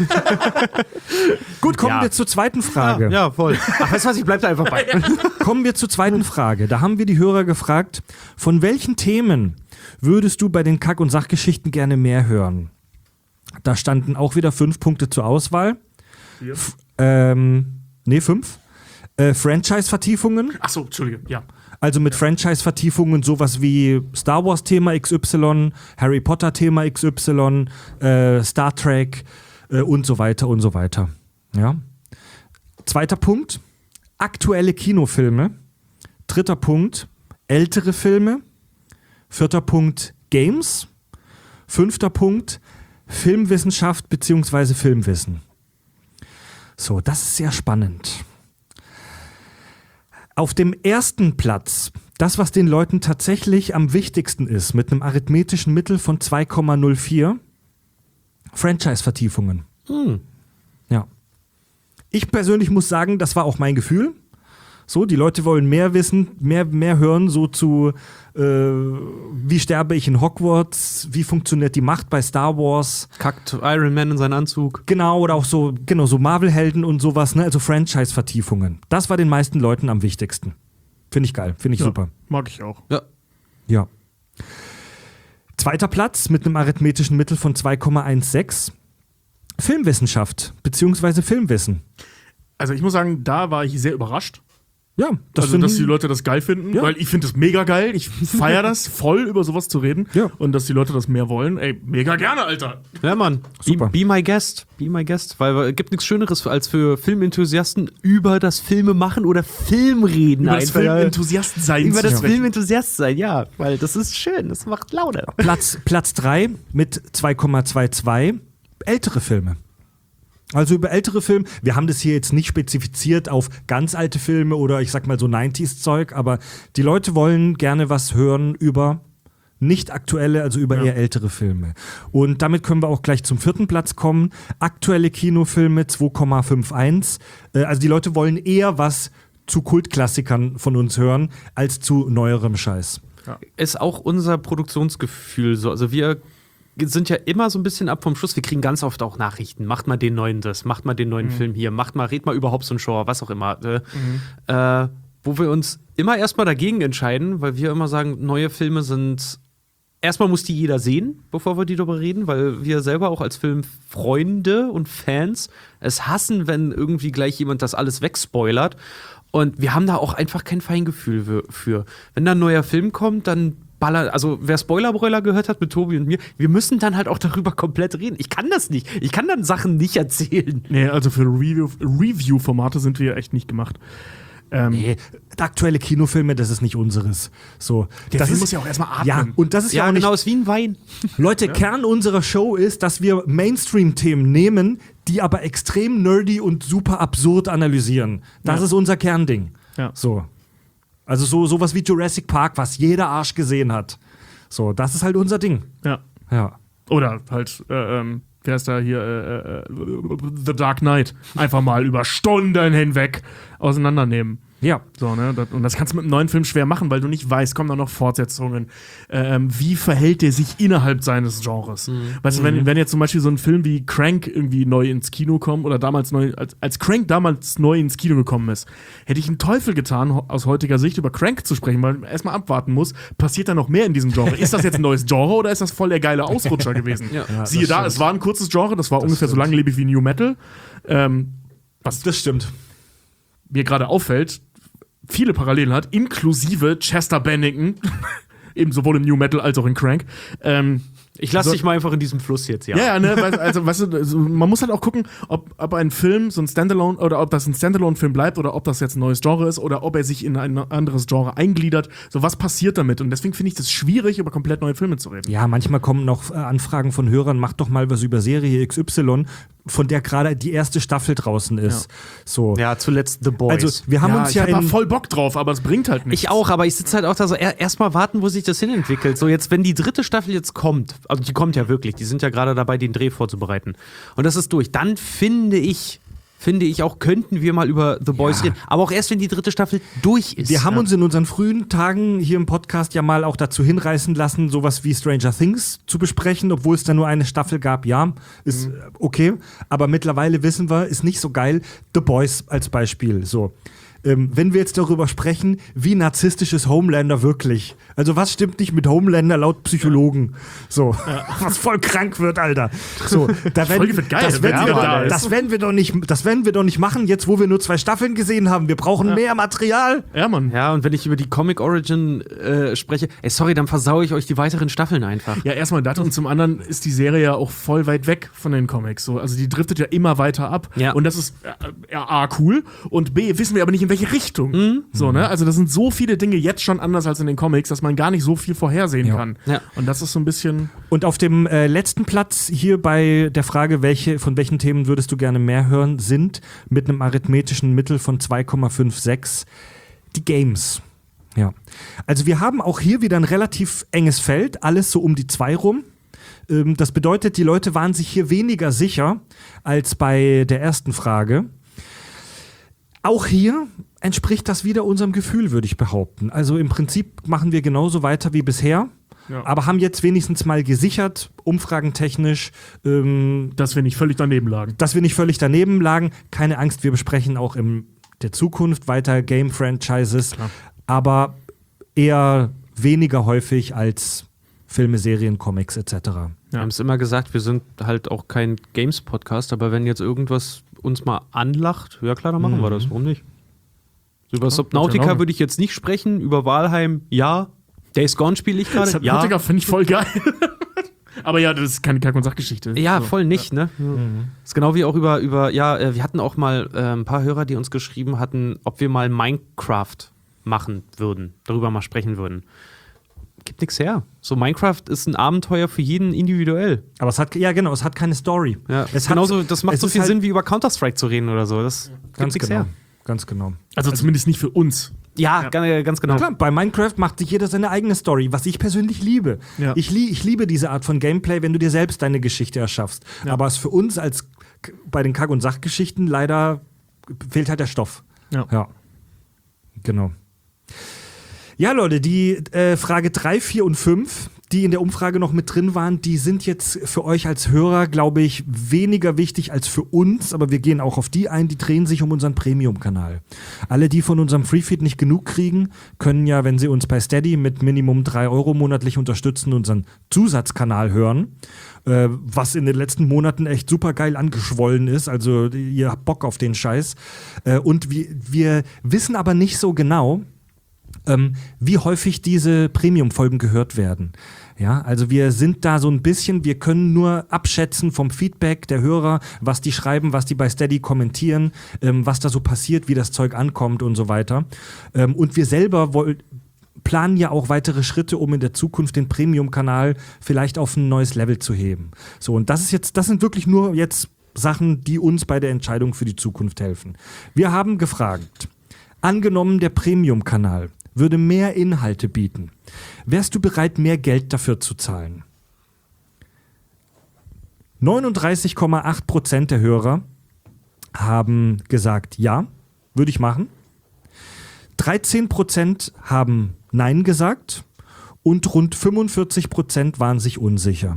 Gut, kommen Ja. wir zur zweiten Frage. Ja, voll. Ach, weißt du was, ich bleib da einfach bei. Kommen wir zur zweiten Frage. Da haben wir die Hörer gefragt, von welchen Themen würdest du bei den Kack- und Sachgeschichten gerne mehr hören? Da standen auch wieder fünf Punkte zur Auswahl. F- ähm, nee, fünf. Äh, Franchise-Vertiefungen. Achso, Entschuldige, ja. Also mit Franchise-Vertiefungen sowas wie Star Wars-Thema X Y, Harry Potter-Thema X Y, äh, Star Trek äh, und so weiter und so weiter. Ja. Zweiter Punkt, aktuelle Kinofilme. Dritter Punkt, ältere Filme. Vierter Punkt, Games. Fünfter Punkt, Filmwissenschaft bzw. Filmwissen. So, das ist sehr spannend. Auf dem ersten Platz, das, was den Leuten tatsächlich am wichtigsten ist, mit einem arithmetischen Mittel von zwei Komma null vier, Franchise-Vertiefungen. Hm. Ja. Ich persönlich muss sagen, das war auch mein Gefühl. So, die Leute wollen mehr wissen, mehr, mehr hören, so zu, äh, wie sterbe ich in Hogwarts, wie funktioniert die Macht bei Star Wars. Kackt Iron Man in seinen Anzug. Genau, oder auch so, genau, so Marvel-Helden und sowas, ne? Also Franchise-Vertiefungen. Das war den meisten Leuten am wichtigsten. Finde ich geil, finde ich Ja, super. Mag ich auch. Ja. Ja. Zweiter Platz mit einem arithmetischen Mittel von zwei Komma sechzehn. Filmwissenschaft, beziehungsweise Filmwissen. Also ich muss sagen, da war ich sehr überrascht. Ja, das also, dass die finden- Leute das geil finden, Ja. weil ich finde das mega geil. Ich feiere das voll, über sowas zu reden. Ja. Und dass die Leute das mehr wollen, ey, mega gerne, Alter. Ja, Mann. Super. Be, be my guest. Be my guest. Weil es gibt nichts Schöneres als für Filmenthusiasten über das Filme machen oder Film reden. Über das einfach. Filmenthusiast sein Über zu das sprechen. Filmenthusiast sein, ja. Weil das ist schön, das macht Laune. Platz, Platz drei mit zwei Komma zweiundzwanzig ältere Filme. Also über ältere Filme, wir haben das hier jetzt nicht spezifiziert auf ganz alte Filme oder ich sag mal so neunziger-Zeug, aber die Leute wollen gerne was hören über nicht aktuelle, also über Ja. eher ältere Filme. Und damit können wir auch gleich zum vierten Platz kommen. Aktuelle Kinofilme zwei Komma einundfünfzig. Äh, Also die Leute wollen eher was zu Kultklassikern von uns hören, als zu neuerem Scheiß. Ist auch unser Produktionsgefühl so. Also wir sind ja immer so ein bisschen ab vom Schuss. Wir kriegen ganz oft auch Nachrichten. Macht mal den neuen das, macht mal den neuen Film hier, macht mal, red mal überhaupt so ein Genre, was auch immer. Äh, äh, wo wir uns immer erstmal dagegen entscheiden, weil wir immer sagen, neue Filme sind. Erstmal muss die jeder sehen, bevor wir die darüber reden, weil wir selber auch als Filmfreunde und Fans es hassen, wenn irgendwie gleich jemand das alles wegspoilert. Und wir haben da auch einfach kein Feingefühl für- für. Wenn da ein neuer Film kommt, dann ballert, also wer Spoilerbräuler gehört hat mit Tobi und mir, wir müssen dann halt auch darüber komplett reden. Ich kann das nicht. Ich kann dann Sachen nicht erzählen. Nee, also für Review- Review-Formate sind wir echt nicht gemacht. Ähm, Nee, aktuelle Kinofilme, das ist nicht unseres. So, Der das Film ist, muss ja auch erstmal atmen. Ja, und das ist ja, Ja, auch nicht. genau, ist wie ein Wein. Leute, Kern unserer Show ist, dass wir Mainstream-Themen nehmen, die aber extrem nerdy und super absurd analysieren. Das Ja. ist unser Kernding. Ja. So. Also so sowas wie Jurassic Park, was jeder Arsch gesehen hat. So, das ist halt unser Ding. Ja. Ja. Oder halt, äh, ähm, wer ist da hier? Äh, äh, The Dark Knight. Einfach mal über Stunden hinweg auseinandernehmen. Ja. So, ne? Das, und das kannst du mit einem neuen Film schwer machen, weil du nicht weißt, kommen da noch Fortsetzungen. Ähm, wie verhält der sich innerhalb seines Genres? Weißt du, wenn, wenn jetzt zum Beispiel so ein Film wie Crank irgendwie neu ins Kino kommt oder damals neu, als, als Crank damals neu ins Kino gekommen ist, hätte ich einen Teufel getan, ho- aus heutiger Sicht über Crank zu sprechen, weil man erstmal abwarten muss, passiert da noch mehr in diesem Genre? Ist das jetzt ein neues Genre oder ist das voll der geile Ausrutscher gewesen? Ja. Ja, Siehe das da, stimmt. es war ein kurzes Genre, das war ungefähr so stimmt. langlebig wie New Metal. Ähm, was Das stimmt. mir gerade auffällt, viele Parallelen hat, inklusive Chester Bennington, eben sowohl im New Metal als auch in Crank. Ähm, Ich lasse So- dich mal einfach in diesem Fluss jetzt, ja. ja, ja, ne, weil- also, weißt du, also, man muss halt auch gucken, ob, ob ein Film so ein Standalone oder ob das ein Standalone-Film bleibt oder ob das jetzt ein neues Genre ist oder ob er sich in ein anderes Genre eingliedert. So, was passiert damit? Und deswegen finde ich das schwierig, über komplett neue Filme zu reden. Ja, manchmal kommen noch äh, Anfragen von Hörern, macht doch mal was über Serie X Y, von der gerade die erste Staffel draußen ist. So. Ja, zuletzt The Boys. Also, wir haben ja, uns ich ja hab da in, voll Bock drauf, aber es bringt halt nichts. Ich auch, aber ich sitze halt auch da so, er, erst mal warten, wo sich das hinentwickelt. So jetzt, wenn die dritte Staffel jetzt kommt, also die kommt ja wirklich, die sind ja gerade dabei, den Dreh vorzubereiten. Und das ist durch. Dann finde ich, finde ich auch, könnten wir mal über The Boys Ja. reden. Aber auch erst, wenn die dritte Staffel durch ist. Wir haben Ja. uns in unseren frühen Tagen hier im Podcast ja mal auch dazu hinreißen lassen, sowas wie Stranger Things zu besprechen, obwohl es da nur eine Staffel gab. Ja, ist äh, okay. Aber mittlerweile wissen wir, ist nicht so geil. The Boys als Beispiel. So. Ähm, wenn wir jetzt darüber sprechen, wie narzisstisch ist Homelander wirklich? Also was stimmt nicht mit Homelander laut Psychologen? So, was voll krank wird, Alter. So, da werden, Folge wird geil, das, wenn werden er wir, da doch- ist. das werden wir doch nicht, das werden wir doch nicht machen, jetzt wo wir nur zwei Staffeln gesehen haben. Wir brauchen mehr Material. Ja, Mann. Ja, und wenn ich über die Comic Origin äh, spreche, ey, sorry, dann versaue ich euch die weiteren Staffeln einfach. Ja, erstmal das und zum anderen ist die Serie ja auch voll weit weg von den Comics. So, also die driftet ja immer weiter ab. Ja. Und das ist äh, ja, A, cool und B, wissen wir aber nicht, in welche Richtung. So, ne? Also das sind so viele Dinge jetzt schon anders als in den Comics, dass man gar nicht so viel vorhersehen Ja. kann. Ja. Und das ist so ein bisschen. Und auf dem äh, letzten Platz hier bei der Frage, welche, von welchen Themen würdest du gerne mehr hören, sind mit einem arithmetischen Mittel von zwei Komma sechsundfünfzig die Games. Ja. Also wir haben auch hier wieder ein relativ enges Feld, alles so um die zwei rum. Ähm, das bedeutet, die Leute waren sich hier weniger sicher als bei der ersten Frage. Auch hier entspricht das wieder unserem Gefühl, würde ich behaupten. Also im Prinzip machen wir genauso weiter wie bisher, Ja. aber haben jetzt wenigstens mal gesichert, umfragentechnisch, ähm, Dass wir nicht völlig daneben lagen. dass wir nicht völlig daneben lagen. Keine Angst, wir besprechen auch in der Zukunft weiter Game-Franchises, Klar. aber eher weniger häufig als Filme, Serien, Comics et cetera. Wir haben es immer gesagt, wir sind halt auch kein Games-Podcast, aber wenn jetzt irgendwas uns mal anlacht, ja klar, dann machen wir das. Warum nicht? Über Subnautica würde ich jetzt nicht sprechen, über Valheim, ja. Days Gone spiele ich gerade, ja. Subnautica finde ich voll geil. Aber ja, das ist keine Kack- und Sachgeschichte. Ja, so. voll nicht, ne? Mhm. Das ist genau wie auch über, über ja, äh, wir hatten auch mal äh, ein paar Hörer, die uns geschrieben hatten, ob wir mal Minecraft machen würden, darüber mal sprechen würden. Gibt nichts her. So, Minecraft ist ein Abenteuer für jeden individuell. Aber es hat, ja genau, es hat keine Story. Ja, es genauso, hat, das macht es so ist viel halt, Sinn, wie über Counter-Strike zu reden oder so. Das gibt ganz nichts genau, her. ganz genau. Also, zumindest nicht für uns. Ja, ja. Ganz genau. Klar, bei Minecraft macht sich jeder seine eigene Story, was ich persönlich liebe. Ja. Ich, li ich liebe diese Art von Gameplay, wenn du dir selbst deine Geschichte erschaffst. Ja. Aber es für uns als bei den Kack- und Sachgeschichten leider fehlt halt der Stoff. Ja. Ja. Genau. Ja, Leute, die äh, Frage drei, vier und fünf, die in der Umfrage noch mit drin waren, die sind jetzt für euch als Hörer, glaube ich, weniger wichtig als für uns, aber wir gehen auch auf die ein, die drehen sich um unseren Premium-Kanal. Alle, die von unserem Freefeed nicht genug kriegen, können ja, wenn sie uns bei Steady mit Minimum drei Euro monatlich unterstützen, unseren Zusatzkanal hören, äh, was in den letzten Monaten echt super geil angeschwollen ist, also ihr habt Bock auf den Scheiß. Äh, und wir, wir wissen aber nicht so genau, Ähm, wie häufig diese Premium-Folgen gehört werden. Ja, also wir sind da so ein bisschen, wir können nur abschätzen vom Feedback der Hörer, was die schreiben, was die bei Steady kommentieren, ähm, was da so passiert, wie das Zeug ankommt und so weiter. Ähm, und wir selber wollen planen ja auch weitere Schritte, um in der Zukunft den Premium-Kanal vielleicht auf ein neues Level zu heben. So, und das ist jetzt, das sind wirklich nur jetzt Sachen, die uns bei der Entscheidung für die Zukunft helfen. Wir haben gefragt, angenommen der Premium-Kanal würde mehr Inhalte bieten. Wärst du bereit, mehr Geld dafür zu zahlen? neununddreißig Komma acht Prozent der Hörer haben gesagt, ja, würde ich machen. dreizehn Prozent haben Nein gesagt und rund fünfundvierzig Prozent waren sich unsicher.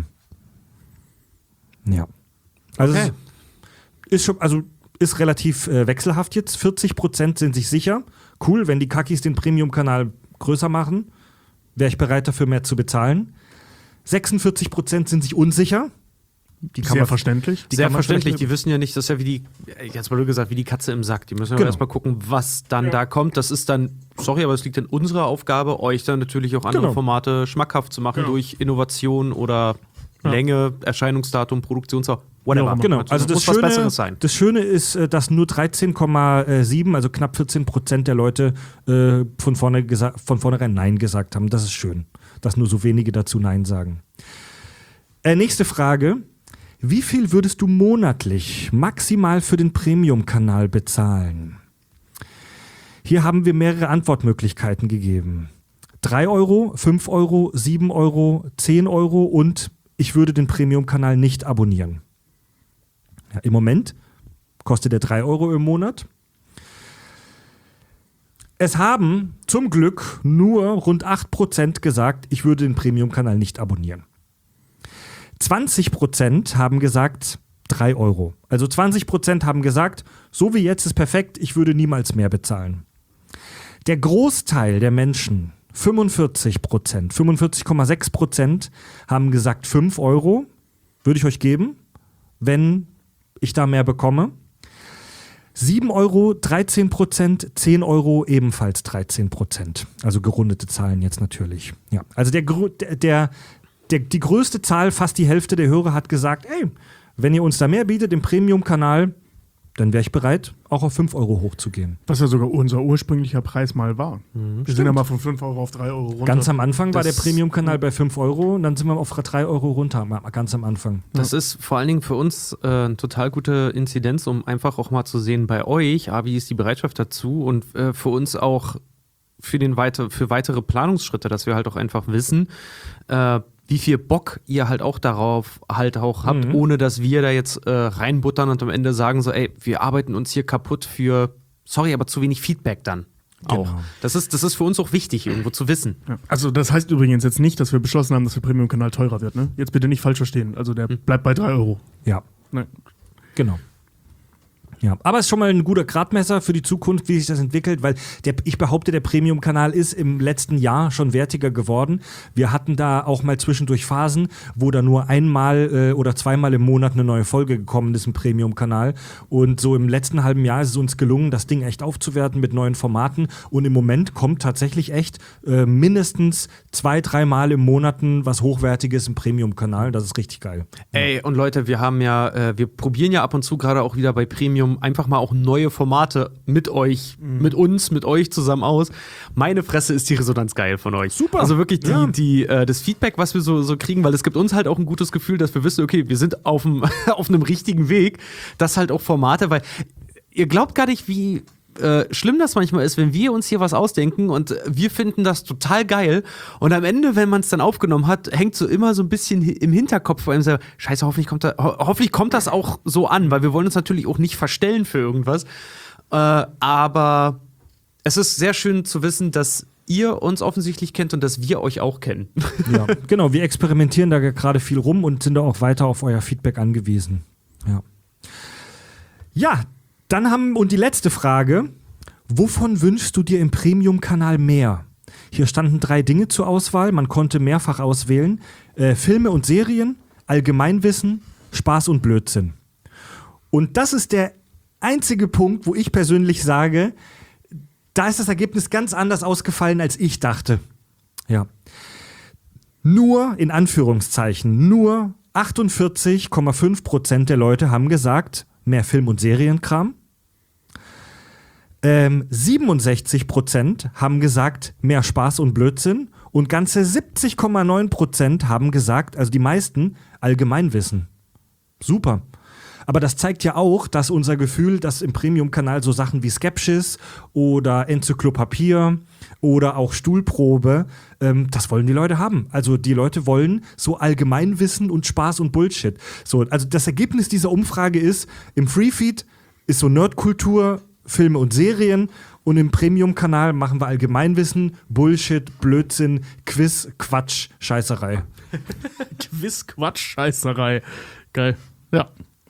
Ja. Also Okay. es ist schon, also ist relativ äh, wechselhaft jetzt. vierzig Prozent sind sich sicher. Cool, wenn die Kackis den Premium-Kanal größer machen, wäre ich bereit, dafür mehr zu bezahlen. sechsundvierzig Prozent sind sich unsicher. Die kann Sehr man, verständlich. die Sehr kann man verständlich, vielleicht- die wissen ja nicht, das ist ja wie die, jetzt mal gesagt, wie die Katze im Sack. Die müssen ja Genau. erstmal gucken, was dann da kommt. Das ist dann, sorry, aber es liegt in unserer Aufgabe, euch dann natürlich auch andere Genau. Formate schmackhaft zu machen Genau. durch Innovation oder Ja. Länge, Erscheinungsdatum, Produktionsdauer, whatever. Ja, Genau, also das muss was Schöne, Besseres sein. das Schöne ist, äh, dass nur dreizehn Komma sieben, also knapp vierzehn Prozent der Leute äh, von, vorne gesa- von vornherein Nein gesagt haben. Das ist schön, dass nur so wenige dazu Nein sagen. Äh, nächste Frage. Wie viel würdest du monatlich maximal für den Premium-Kanal bezahlen? Hier haben wir mehrere Antwortmöglichkeiten gegeben. drei Euro, fünf Euro, sieben Euro, zehn Euro und ich würde den Premium-Kanal nicht abonnieren. Ja, im Moment kostet er drei Euro im Monat. Es haben zum Glück nur rund acht Prozent gesagt, ich würde den Premium-Kanal nicht abonnieren. zwanzig Prozent haben gesagt drei Euro. Also zwanzig Prozent haben gesagt, so wie jetzt ist perfekt, ich würde niemals mehr bezahlen. Der Großteil der Menschen, fünfundvierzig Prozent, fünfundvierzig Komma sechs Prozent haben gesagt fünf Euro, würde ich euch geben, wenn ich da mehr bekomme. sieben Euro, dreizehn Prozent, zehn Euro, ebenfalls dreizehn Prozent. Also gerundete Zahlen jetzt natürlich. Ja, also der, Gro- der, der, der, die größte Zahl, fast die Hälfte der Hörer hat gesagt, ey, wenn ihr uns da mehr bietet, im Premium-Kanal, dann wäre ich bereit, auch auf fünf Euro hochzugehen. Was ja sogar unser ursprünglicher Preis mal war. Wir sind ja mal von fünf Euro auf drei Euro runter. Ganz am Anfang war der Das- Premium-Kanal bei fünf Euro und dann sind wir auf drei Euro runter, ganz am Anfang. Das ist vor allen Dingen für uns äh, eine total gute Inzidenz, um einfach auch mal zu sehen bei euch, ah, wie ist die Bereitschaft dazu und äh, für uns auch für, den weiter, für weitere Planungsschritte, dass wir halt auch einfach wissen, äh, wie viel Bock ihr halt auch darauf halt auch habt, Mhm. ohne dass wir da jetzt äh, reinbuttern und am Ende sagen so, ey, wir arbeiten uns hier kaputt für, sorry, aber zu wenig Feedback dann auch. Genau. Das ist, das ist für uns auch wichtig, irgendwo zu wissen. Ja. Also das heißt übrigens jetzt nicht, dass wir beschlossen haben, dass der Premium-Kanal teurer wird. Ne? Jetzt bitte nicht falsch verstehen. Also der bleibt bei drei Euro. Ja, Ne? genau. Ja, aber es ist schon mal ein guter Gradmesser für die Zukunft, wie sich das entwickelt, weil der, ich behaupte, der Premium-Kanal ist im letzten Jahr schon wertiger geworden. Wir hatten da auch mal zwischendurch Phasen, wo da nur einmal äh, oder zweimal im Monat eine neue Folge gekommen ist im Premium-Kanal. Und so im letzten halben Jahr ist es uns gelungen, das Ding echt aufzuwerten mit neuen Formaten. Und im Moment kommt tatsächlich echt äh, mindestens zwei, dreimal im Monat was Hochwertiges im Premium-Kanal. Das ist richtig geil. Ey, und Leute, wir haben ja, äh, wir probieren ja ab und zu gerade auch wieder bei Premium einfach mal auch neue Formate mit euch, mhm. mit uns, mit euch zusammen aus. Meine Fresse ist die Resonanz geil von euch. Super. Also wirklich die, ja. die, äh, das Feedback, was wir so, so kriegen, weil es gibt uns halt auch ein gutes Gefühl, dass wir wissen, okay, wir sind auf dem auf einem richtigen Weg. Das halt auch Formate, weil ihr glaubt gar nicht, wie Äh, schlimm das manchmal ist, wenn wir uns hier was ausdenken und wir finden das total geil und am Ende, wenn man es dann aufgenommen hat, hängt so immer so ein bisschen im Hinterkopf vor allem so, scheiße, hoffentlich kommt, da, ho- hoffentlich kommt das auch so an, weil wir wollen uns natürlich auch nicht verstellen für irgendwas, äh, aber es ist sehr schön zu wissen, dass ihr uns offensichtlich kennt und dass wir euch auch kennen. Ja, genau, wir experimentieren da gerade viel rum und sind da auch weiter auf euer Feedback angewiesen. Ja. Ja, dann haben, und die letzte Frage, wovon wünschst du dir im Premium-Kanal mehr? Hier standen drei Dinge zur Auswahl, man konnte mehrfach auswählen. Äh, Filme und Serien, Allgemeinwissen, Spaß und Blödsinn. Und das ist der einzige Punkt, wo ich persönlich sage, da ist das Ergebnis ganz anders ausgefallen, als ich dachte. Ja. Nur, in Anführungszeichen, nur achtundvierzig Komma fünf Prozent der Leute haben gesagt, mehr Film- und Serienkram. Ähm, siebenundsechzig Prozent haben gesagt, mehr Spaß und Blödsinn. Und ganze siebzig Komma neun Prozent haben gesagt, also die meisten, Allgemeinwissen. Super. Aber das zeigt ja auch, dass unser Gefühl, dass im Premium-Kanal so Sachen wie Skepsis oder Enzyklopapier oder auch Stuhlprobe, ähm, das wollen die Leute haben. Also die Leute wollen so Allgemeinwissen und Spaß und Bullshit. So, also das Ergebnis dieser Umfrage ist, im Freefeed ist so Nerdkultur, Filme und Serien und im Premium-Kanal machen wir Allgemeinwissen, Bullshit, Blödsinn, Quiz, Quatsch, Scheißerei. Quiz, Quatsch, Scheißerei. Geil. Ja.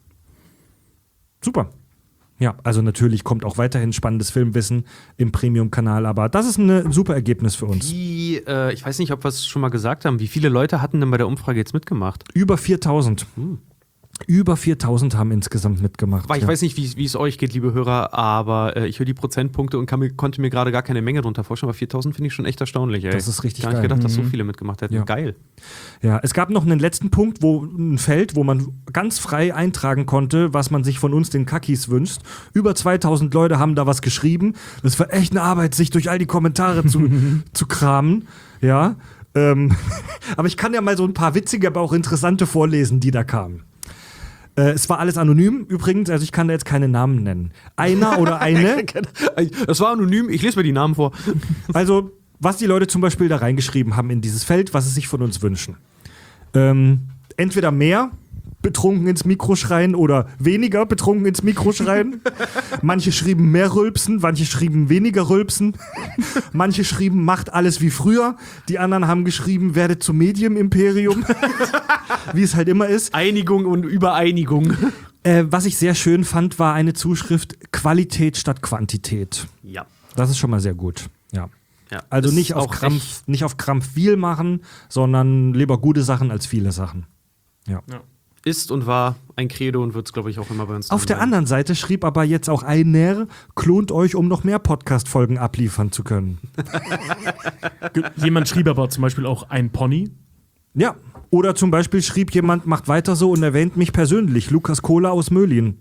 Super. Ja, also natürlich kommt auch weiterhin spannendes Filmwissen im Premium-Kanal, aber das ist ein super Ergebnis für uns. Wie, äh, ich weiß nicht, ob wir es schon mal gesagt haben, wie viele Leute hatten denn bei der Umfrage jetzt mitgemacht? Über viertausend. Hm. Über viertausend haben insgesamt mitgemacht. Weil ich ja. weiß nicht, wie es euch geht, liebe Hörer, aber äh, ich höre die Prozentpunkte und kann mir, konnte mir gerade gar keine Menge drunter vorstellen, aber viertausend finde ich schon echt erstaunlich. Ey. Das ist richtig Gar nicht geil. gedacht, dass so Mhm. viele mitgemacht hätten. Ja. Geil. Ja, es gab noch einen letzten Punkt, wo ein Feld, wo man ganz frei eintragen konnte, was man sich von uns, den Kakis, wünscht. Über zweitausend Leute haben da was geschrieben. Das war echt eine Arbeit, sich durch all die Kommentare zu, zu kramen. Ja, ähm, aber ich kann ja mal so ein paar witzige, aber auch interessante vorlesen, die da kamen. Äh, es war alles anonym übrigens, also ich kann da jetzt keine Namen nennen. Einer oder eine. Das war anonym, ich lese mir die Namen vor. Also, was die Leute zum Beispiel da reingeschrieben haben in dieses Feld, was sie sich von uns wünschen. Ähm, entweder mehr betrunken ins Mikro schreien oder weniger betrunken ins Mikro schreien. Manche schrieben mehr Rülpsen, manche schrieben weniger Rülpsen. Manche schrieben, macht alles wie früher. Die anderen haben geschrieben, werdet zum Medium-Imperium. Wie es halt immer ist. Einigung und Übereinigung. Äh, was ich sehr schön fand, war eine Zuschrift Qualität statt Quantität. Ja. Das ist schon mal sehr gut. Ja. ja. Also Ist nicht auf, auch Krampf, echt- nicht auf Krampf viel machen, sondern lieber gute Sachen als viele Sachen. Ja. Ja. Ist und war ein Credo und wird es, glaube ich, auch immer bei uns Auf drin der sein. anderen Seite schrieb aber jetzt auch einer, klont euch, um noch mehr Podcast-Folgen abliefern zu können. Ge- Jemand schrieb aber zum Beispiel auch ein Pony. Ja. Oder zum Beispiel schrieb jemand, macht weiter so und erwähnt mich persönlich, Lukas Kohler aus Möhlin.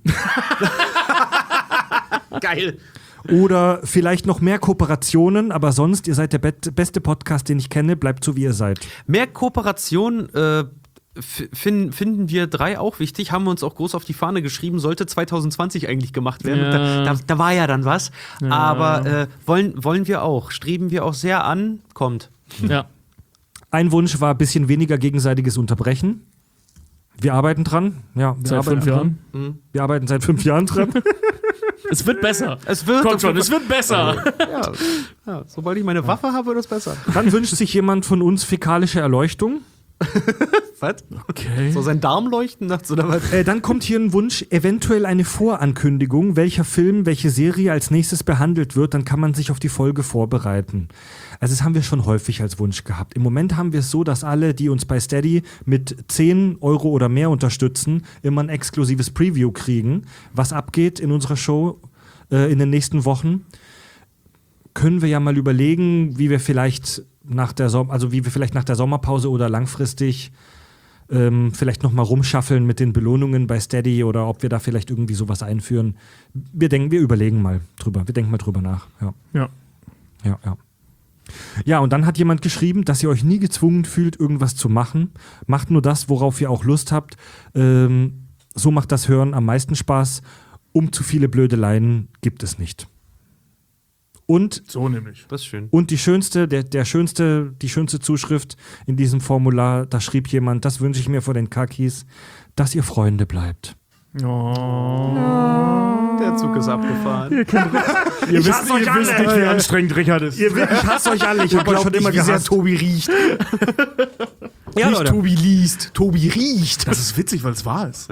Geil. Oder vielleicht noch mehr Kooperationen, aber sonst, ihr seid der be- beste Podcast, den ich kenne, bleibt so, wie ihr seid. Mehr Kooperation äh, f- fin- finden wir drei auch wichtig, haben wir uns auch groß auf die Fahne geschrieben, sollte zwanzig zwanzig eigentlich gemacht werden. Ja. Da, da, da war ja dann was. Ja. Aber äh, wollen, wollen wir auch, streben wir auch sehr an, kommt. Ja. Ein Wunsch war ein bisschen weniger gegenseitiges Unterbrechen. Wir arbeiten dran. Ja, wir Seit arbeiten fünf dran. Jahren. Wir arbeiten seit fünf Jahren dran. Es wird besser. Es wird Kommt schon, es wird besser. ja, ja, sobald ich meine Waffe habe, wird es besser. Dann wünscht sich jemand von uns fäkalische Erleuchtung. Was? Okay. Soll sein Darm leuchten nachts oder was? Äh, dann kommt hier ein Wunsch, eventuell eine Vorankündigung, welcher Film, welche Serie als nächstes behandelt wird, dann kann man sich auf die Folge vorbereiten. Also das haben wir schon häufig als Wunsch gehabt. Im Moment haben wir es so, dass alle, die uns bei Steady mit zehn Euro oder mehr unterstützen, immer ein exklusives Preview kriegen, was abgeht in unserer Show äh, in den nächsten Wochen. Können wir ja mal überlegen, wie wir vielleicht nach der Som- also wie wir vielleicht nach der Sommerpause oder langfristig ähm, vielleicht noch mal rumschaffeln mit den Belohnungen bei Steady oder ob wir da vielleicht irgendwie sowas einführen. Wir denken, wir überlegen mal drüber. Wir denken mal drüber nach. Ja. Ja. Ja, ja. Ja, und dann hat jemand geschrieben, dass ihr euch nie gezwungen fühlt, irgendwas zu machen. Macht nur das, worauf ihr auch Lust habt. Ähm, so macht das Hören am meisten Spaß. Um zu viele Blödeleien gibt es nicht. Und So nämlich. Das ist schön. Und die schönste, der, der schönste, die schönste Zuschrift in diesem Formular, da schrieb jemand, das wünsche ich mir vor den Kakis, dass ihr Freunde bleibt. Oh. Der Zug ist abgefahren. Ihr wisst, hasse euch ihr wisst alle. nicht, wie anstrengend Richard ist. Ich hasse euch alle, ich habe euch schon immer gehasst. Tobi riecht. Ja, Nicht Leute. Tobi liest, Tobi riecht. Das ist witzig, weil es wahr ist.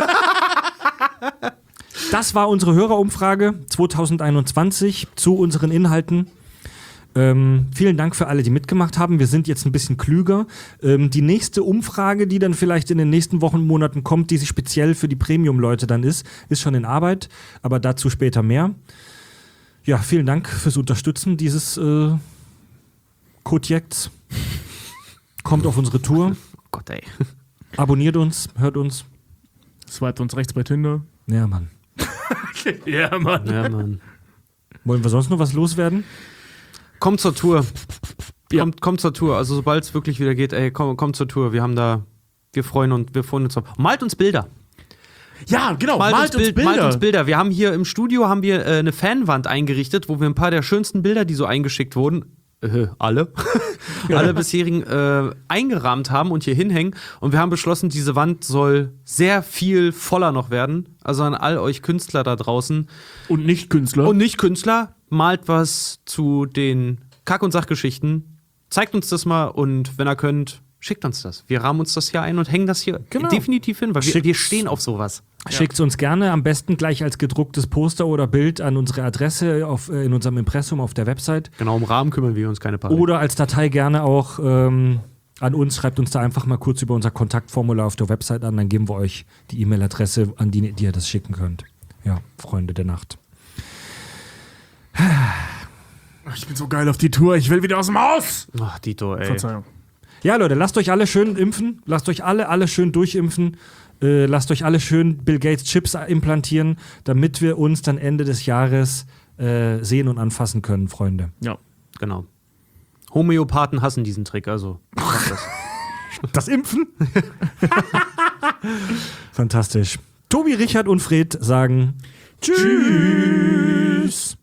Das war unsere Hörerumfrage zwanzig einundzwanzig zu unseren Inhalten. Ähm, vielen Dank für alle, die mitgemacht haben. Wir sind jetzt ein bisschen klüger. Ähm, die nächste Umfrage, die dann vielleicht in den nächsten Wochen, Monaten kommt, die sich speziell für die Premium-Leute dann ist, ist schon in Arbeit, aber dazu später mehr. Ja, vielen Dank fürs Unterstützen dieses äh, Kotjekts. Kommt auf unsere Tour, Oh Gott, ey. abonniert uns, hört uns. Swiped uns rechts bei Tinder. Ja, Mann. Ja, Mann. Ja, Mann. Wollen wir sonst noch was loswerden? Kommt zur Tour. Ja. Kommt, kommt zur Tour. Also sobald es wirklich wieder geht, ey, komm, kommt zur Tour. Wir haben da, wir freuen uns, wir freuen uns drauf. Malt uns Bilder. Ja, genau. Malt, Malt, uns, uns Bild, Bilder. malt uns Bilder. Wir haben hier im Studio haben wir äh, eine Fanwand eingerichtet, wo wir ein paar der schönsten Bilder, die so eingeschickt wurden, äh, alle, alle bisherigen äh, eingerahmt haben und hier hinhängen. Und wir haben beschlossen, diese Wand soll sehr viel voller noch werden. Also an all euch Künstler da draußen Und nicht Künstler. und nicht Künstler, malt was zu den Kack- und Sachgeschichten. Zeigt uns das mal und wenn ihr könnt, schickt uns das. Wir rahmen uns das hier ein und hängen das hier Genau. definitiv hin, weil wir, Schickt's. wir stehen auf sowas. Schickt uns gerne am besten gleich als gedrucktes Poster oder Bild an unsere Adresse auf, äh, in unserem Impressum auf der Website. Genau, um Rahmen kümmern wir uns keine Paare. Oder als Datei gerne auch ähm, an uns. Schreibt uns da einfach mal kurz über unser Kontaktformular auf der Website an. Dann geben wir euch die E-Mail-Adresse, an die, die ihr das schicken könnt. Ja, Freunde der Nacht. Ich bin so geil auf die Tour. Ich will wieder aus dem Haus. Ach, Dito, ey. Verzeihung. Ja, Leute, lasst euch alle schön impfen. Lasst euch alle, alle schön durchimpfen. Äh, lasst euch alle schön Bill Gates Chips implantieren, damit wir uns dann Ende des Jahres äh, sehen und anfassen können, Freunde. Ja. Genau. Homöopathen hassen diesen Trick, also macht das. Das Impfen? Fantastisch. Tobi, Richard und Fred sagen Tschüss.